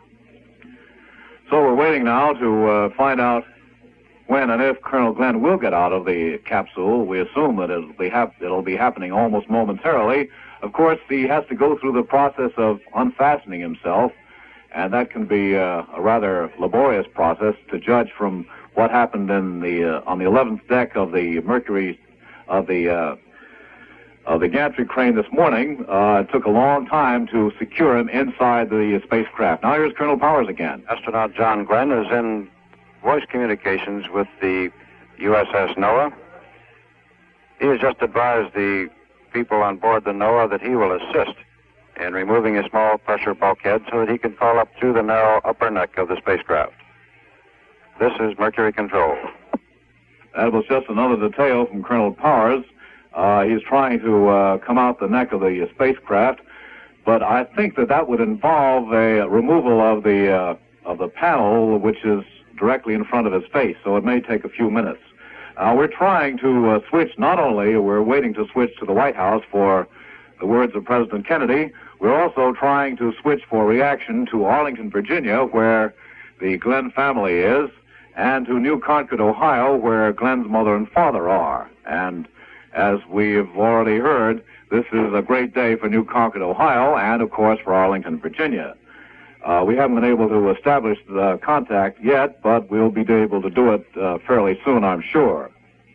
So we're waiting now to uh, find out when and if Colonel Glenn will get out of the capsule. We assume that it'll be, hap- it'll be happening almost momentarily. Of course, he has to go through the process of unfastening himself, and that can be uh, a rather laborious process to judge from what happened in the uh, on the eleventh deck of the Mercury of the uh, of the gantry crane this morning. Uh, it took a long time to secure him inside the spacecraft. Now here's Colonel Powers again. Astronaut John Glenn is in voice communications with the U S S NOAA. He has just advised the people on board the NOAA that he will assist in removing a small pressure bulkhead so that he can fall up through the narrow upper neck of the spacecraft. This is Mercury Control. That was just another detail from Colonel Powers. Uh, he's trying to uh, come out the neck of the spacecraft, but I think that that would involve a removal of the uh, of the panel, which is directly in front of his face, so it may take a few minutes. Uh, we're trying to uh, switch, not only we're waiting to switch to the White House for the words of President Kennedy, we're also trying to switch for reaction to Arlington, Virginia, where the Glenn family is, and to New Concord, Ohio, where Glenn's mother and father are. And as we've already heard, this is a great day for New Concord, Ohio, and, of course, for Arlington, Virginia. Uh, we haven't been able to establish the contact yet, but we'll be able to do it uh, fairly soon, I'm sure.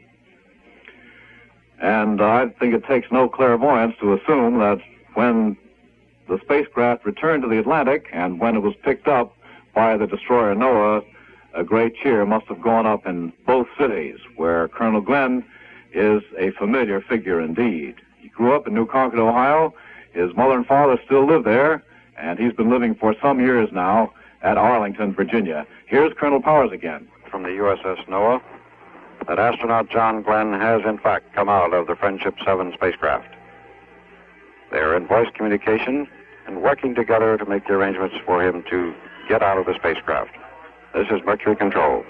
And uh, I think it takes no clairvoyance to assume that when the spacecraft returned to the Atlantic and when it was picked up by the destroyer NOAA, a great cheer must have gone up in both cities, where Colonel Glenn is a familiar figure indeed. He grew up in New Concord, Ohio. His mother and father still live there, and he's been living for some years now at Arlington, Virginia. Here's Colonel Powers again. From the U S S NOAA, that astronaut John Glenn has in fact come out of the Friendship seven spacecraft. They are in voice communication and working together to make the arrangements for him to get out of the spacecraft. This is Mercury Control.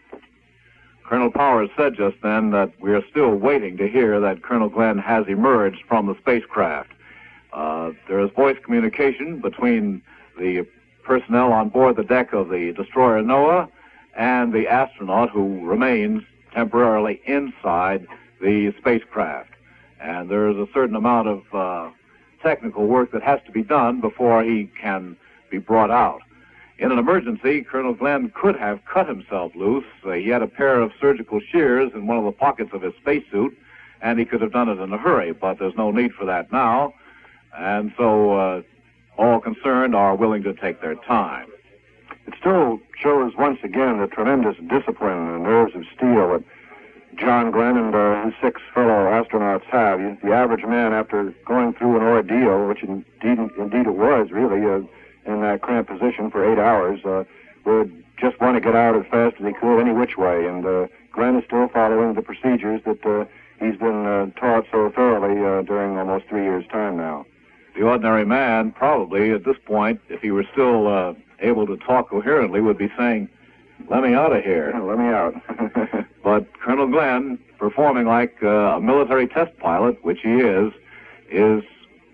Colonel Powers said just then that we are still waiting to hear that Colonel Glenn has emerged from the spacecraft. Uh, there is voice communication between the personnel on board the deck of the destroyer NOAA and the astronaut who remains temporarily inside the spacecraft. And there is a certain amount of uh, technical work that has to be done before he can be brought out. In an emergency, Colonel Glenn could have cut himself loose. Uh, he had a pair of surgical shears in one of the pockets of his spacesuit, and he could have done it in a hurry, but there's no need for that now. And so uh, all concerned are willing to take their time. It still shows once again the tremendous discipline and nerves of steel that John Glenn and uh, his six fellow astronauts have. The average man, after going through an ordeal, which indeed, indeed it was, really, uh, in that cramped position for eight hours, uh, would just want to get out as fast as he could any which way. And uh, Glenn is still following the procedures that uh, he's been uh, taught so thoroughly uh, during almost three years' time now. The ordinary man, probably, at this point, if he were still uh, able to talk coherently, would be saying, "Let me out of here." Yeah, let me out. But Colonel Glenn, performing like uh, a military test pilot, which he is, is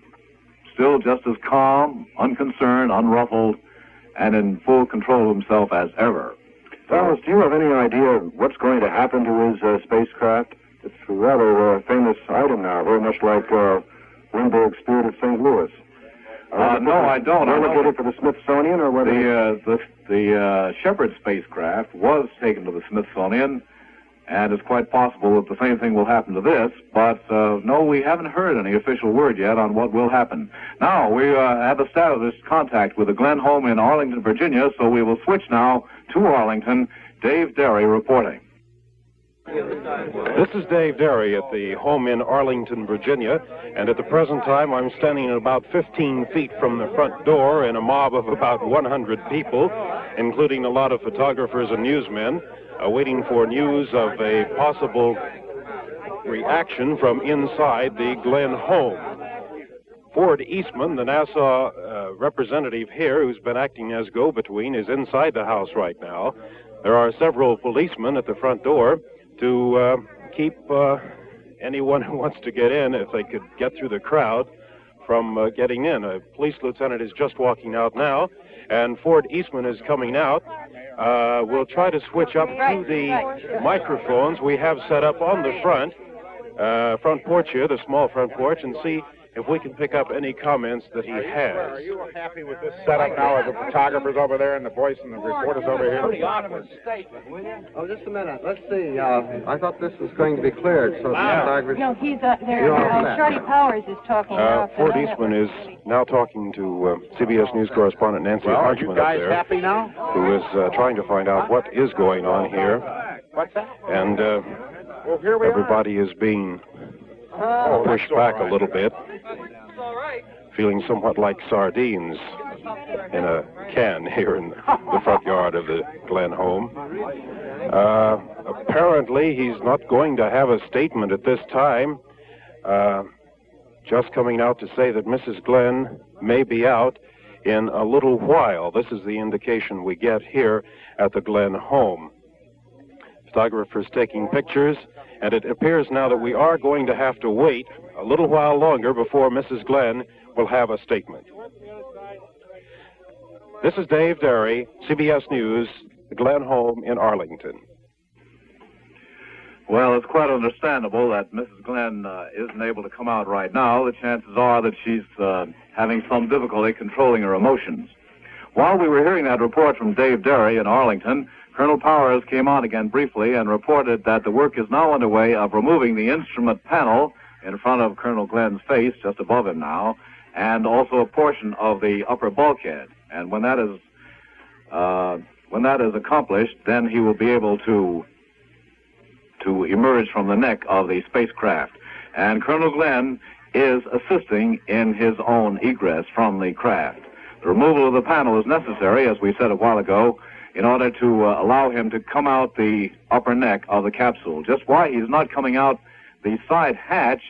still just as calm, unconcerned, unruffled, and in full control of himself as ever. Dallas, do you have any idea what's going to happen to his uh, spacecraft? It's a rather uh, famous item now, very much like uh, Lindbergh's Spirit of Saint Louis. Uh, no, I don't. Relegated for the Smithsonian, or whether the uh, the the uh, Shepard spacecraft was taken to the Smithsonian, And it's quite possible that the same thing will happen to this, but uh, no, we haven't heard any official word yet on what will happen. Now, we uh, have established contact with the Glenn home in Arlington, Virginia, so we will switch now to Arlington. Dave Derry reporting. This is Dave Derry at the home in Arlington, Virginia, and at the present time I'm standing at about fifteen feet from the front door in a mob of about one hundred people, including a lot of photographers and newsmen, uh, waiting for news of a possible reaction from inside the Glenn home. Ford Eastman, the NASA uh, representative here, who's been acting as go-between, is inside the house right now. There are several policemen at the front door to uh, keep uh, anyone who wants to get in, if they could get through the crowd, from uh, getting in. A police lieutenant is just walking out now, and Ford Eastman is coming out. Uh, we'll try to switch up to the microphones we have set up on the front, uh, front porch here, the small front porch, and see if we can pick up any comments that he has. Are you happy with this setup now of the photographers over there and the voice and the reporters over here? Oh, just a minute. Let's see. Uh, I thought this was going to be cleared, so the photographers... No, he's uh, there. Uh, Shorty Powers is talking uh, now. Ford Eastman is now talking to uh, C B S News correspondent Nancy well, Hodgman are you guys up there, happy now? who is uh, trying to find out what is going on here. What's that? And uh, well, here we everybody are. is being oh, pushed back right. a little bit, feeling somewhat like sardines in a can here in the front yard of the Glenn home. Uh, apparently, he's not going to have a statement at this time. Uh, just coming out to say that Missus Glenn may be out in a little while. This is the indication we get here at the Glenn home. Photographers taking pictures, and it appears now that we are going to have to wait a little while longer before Missus Glenn will have a statement. This is Dave Derry, C B S News, the Glenn home in Arlington. Well, it's quite understandable that Missus Glenn uh, isn't able to come out right now. The chances are that she's uh, having some difficulty controlling her emotions. While we were hearing that report from Dave Derry in Arlington, Colonel Powers came on again briefly and reported that the work is now underway of removing the instrument panel in front of Colonel Glenn's face, just above him now, and also a portion of the upper bulkhead. And when that is uh, when that is accomplished, then he will be able to to emerge from the neck of the spacecraft. And Colonel Glenn is assisting in his own egress from the craft. The removal of the panel is necessary, as we said a while ago, in order to uh, allow him to come out the upper neck of the capsule. Just why he's not coming out the side hatch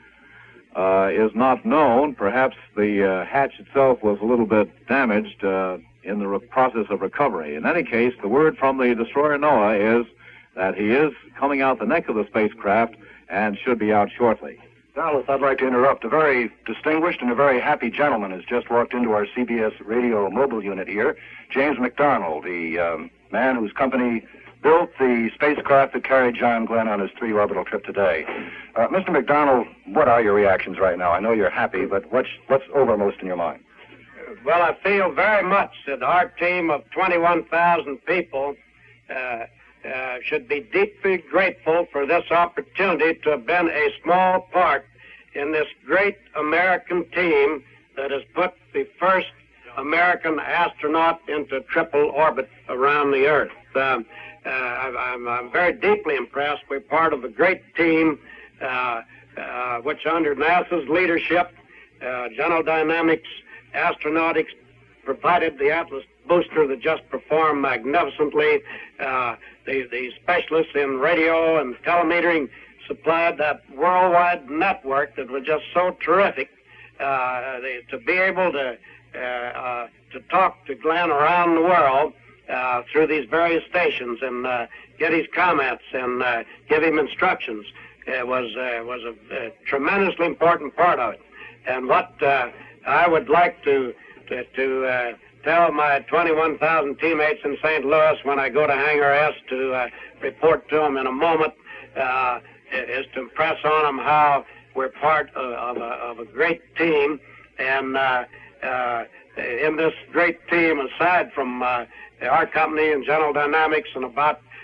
uh, is not known. Perhaps the uh, hatch itself was a little bit damaged uh, in the re- process of recovery. In any case, the word from the destroyer Noah is that he is coming out the neck of the spacecraft and should be out shortly. Dallas, I'd like to interrupt. A very distinguished and a very happy gentleman has just walked into our C B S radio mobile unit here. James McDonald, the um, man whose company built the spacecraft that carried John Glenn on his three-orbital trip today. Uh, Mister McDonald, what are your reactions right now? I know you're happy, but what's, what's overmost in your mind? Well, I feel very much that our team of twenty-one thousand people uh, Uh, should be deeply grateful for this opportunity to have been a small part in this great American team that has put the first American astronaut into triple orbit around the Earth. Um, uh, I'm, I'm very deeply impressed. We're part of a great team uh, uh, which under NASA's leadership, uh, General Dynamics Astronautics provided the Atlas booster that just performed magnificently. Uh, the, the specialists in radio and telemetering supplied that worldwide network that was just so terrific. Uh, they, to be able to uh, uh, to talk to Glenn around the world uh, through these various stations and uh, get his comments and uh, give him instructions uh, was uh, was a, a tremendously important part of it. And what uh, I would like to to, to uh, tell my twenty-one thousand teammates in Saint Louis when I go to Hangar S to uh, report to them in a moment uh, is to impress on them how we're part of, of, a, of a great team. And uh, uh, in this great team, aside from uh, our company and General Dynamics and about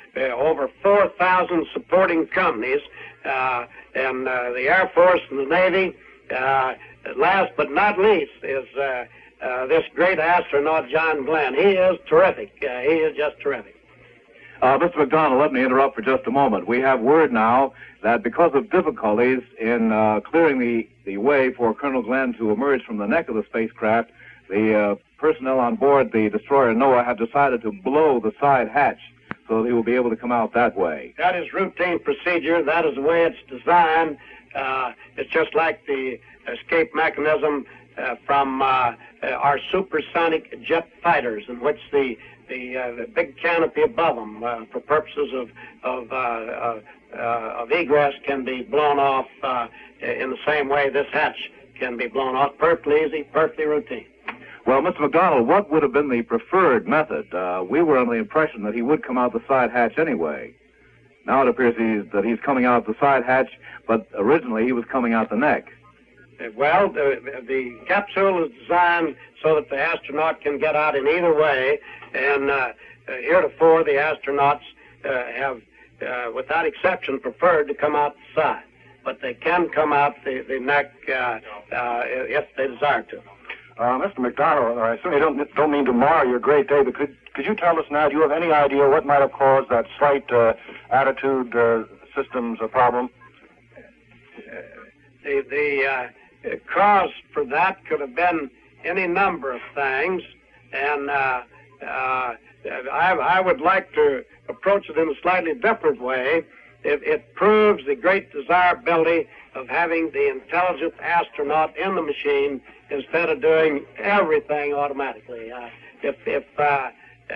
uh, over four thousand supporting companies, uh, and uh, the Air Force and the Navy. Uh, last but not least is uh, uh, this great astronaut, John Glenn. He is terrific. Uh, he is just terrific. Uh, Mister McDonald, let me interrupt for just a moment. We have word now that because of difficulties in uh, clearing the, the way for Colonel Glenn to emerge from the neck of the spacecraft, the uh, personnel on board the destroyer Noah have decided to blow the side hatch so that he will be able to come out that way. That is routine procedure. That is the way it's designed. Uh, it's just like the escape mechanism uh, from uh, uh, our supersonic jet fighters, in which the the, uh, the big canopy above them, uh, for purposes of of, uh, uh, uh, of egress, can be blown off uh, in the same way this hatch can be blown off. Perfectly easy, perfectly routine. Well, Mister McDonald, what would have been the preferred method? Uh, we were under the impression that he would come out the side hatch anyway. Now it appears he's, that he's coming out the side hatch, but originally he was coming out the neck. Uh, well, the, the capsule is designed so that the astronaut can get out in either way, and uh, uh, heretofore the astronauts uh, have, uh, without exception, preferred to come out the side. But they can come out the, the neck uh, uh, if they desire to. Uh, Mister McDonald, I certainly don't, don't mean to mar your great day, but could, could you tell us now, do you have any idea what might have caused that slight uh, attitude uh, systems uh, problem? Uh, the the uh, cause for that could have been any number of things, and uh, uh, I, I would like to approach it in a slightly different way. It, it proves the great desirability of having the intelligent astronaut in the machine instead of doing everything automatically. Uh, if, if, uh, uh,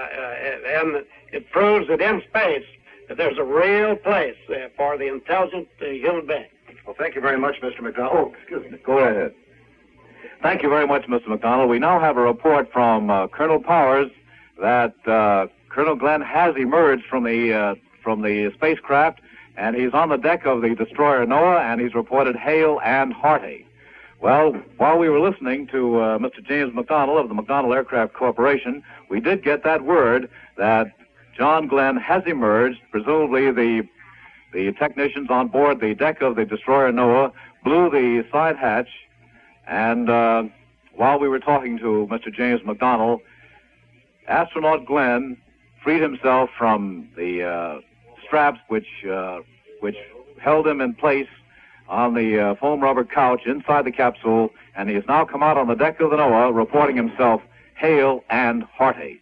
and it proves that in space that there's a real place uh, for the intelligent uh, human being. Well, thank you very much, Mister McDonald. Oh, excuse me. Go ahead. Thank you very much, Mister McDonald. We now have a report from uh, Colonel Powers that uh, Colonel Glenn has emerged from the uh, from the spacecraft, and he's on the deck of the destroyer Noah, and he's reported hale and hearty. Well, while we were listening to uh, Mister James McDonald of the McDonald Aircraft Corporation, we did get that word that John Glenn has emerged. Presumably the the technicians on board the deck of the destroyer Noah blew the side hatch, and uh, while we were talking to Mister James McDonald, astronaut Glenn freed himself from the uh, straps which uh, which held him in place on the uh, foam rubber couch inside the capsule, and he has now come out on the deck of the Noah, reporting himself hale and hearty.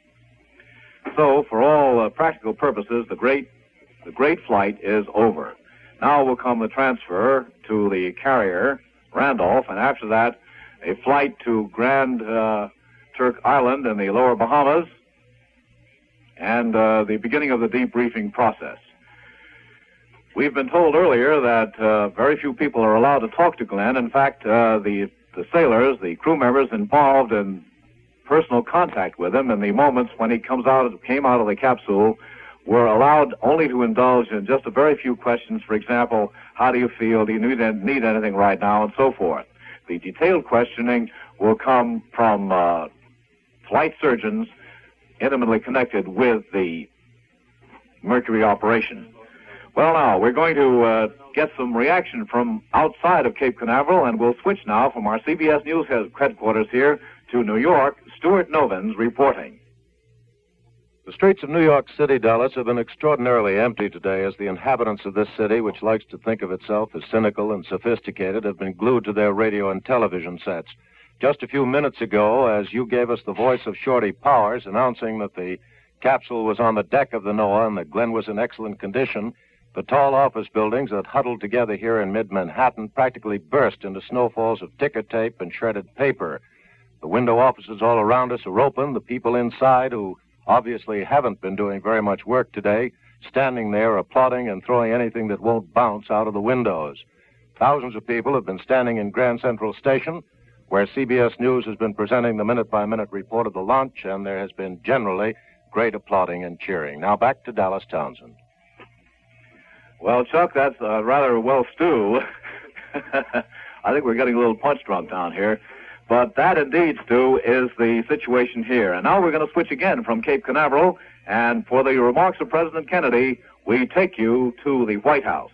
So, for all uh, practical purposes, the great the great flight is over. Now will come the transfer to the carrier, Randolph, and after that, a flight to Grand uh, Turk Island in the lower Bahamas, and uh, the beginning of the debriefing process. We've been told earlier that uh, very few people are allowed to talk to Glenn. In fact, uh, the, the sailors, the crew members involved in personal contact with him in the moments when he comes out, came out of the capsule, were allowed only to indulge in just a very few questions. For example, how do you feel? Do you need, need anything right now? And so forth. The detailed questioning will come from uh, flight surgeons intimately connected with the Mercury operation. Well, now, we're going to uh, get some reaction from outside of Cape Canaveral, and we'll switch now from our C B S News headquarters here to New York. Stuart Novins reporting. The streets of New York City, Dallas, have been extraordinarily empty today as the inhabitants of this city, which likes to think of itself as cynical and sophisticated, have been glued to their radio and television sets. Just a few minutes ago, as you gave us the voice of Shorty Powers announcing that the capsule was on the deck of the Noah and that Glenn was in excellent condition, the tall office buildings that huddled together here in mid-Manhattan practically burst into snowfalls of ticker tape and shredded paper. The window offices all around us are open. The people inside, who obviously haven't been doing very much work today, standing there applauding and throwing anything that won't bounce out of the windows. Thousands of people have been standing in Grand Central Station, where C B S News has been presenting the minute-by-minute report of the launch, and there has been generally great applauding and cheering. Now back to Dallas Townsend. Well, Chuck, that's uh, rather well stew. I think we're getting a little punch drunk down here. But that indeed, Stu, is the situation here. And now we're going to switch again from Cape Canaveral And for the remarks of President Kennedy, we take you to the White House.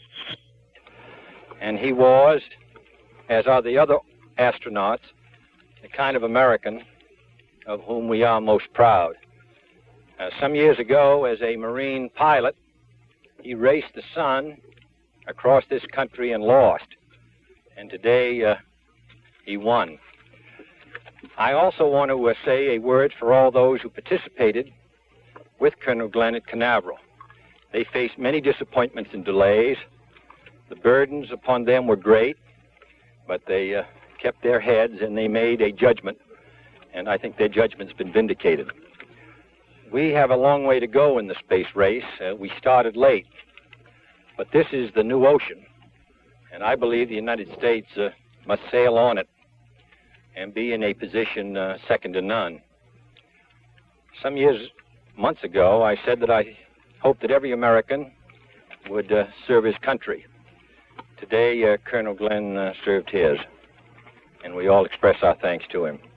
And he was, as are the other astronauts, the kind of American of whom we are most proud. Uh, some years ago, as a Marine pilot, he raced the sun across this country and lost. And today, uh, he won. I also want to uh, say a word for all those who participated with Colonel Glenn at Canaveral. They faced many disappointments and delays. The burdens upon them were great, but they uh, kept their heads and they made a judgment, and I think their judgment's been vindicated. We have a long way to go in the space race. Uh, we started late, but this is the new ocean, and I believe the United States uh, must sail on it and be in a position uh, second to none. Some years, months ago, I said that I hoped that every American would uh, serve his country. Today, uh, Colonel Glenn uh, served his, and we all express our thanks to him.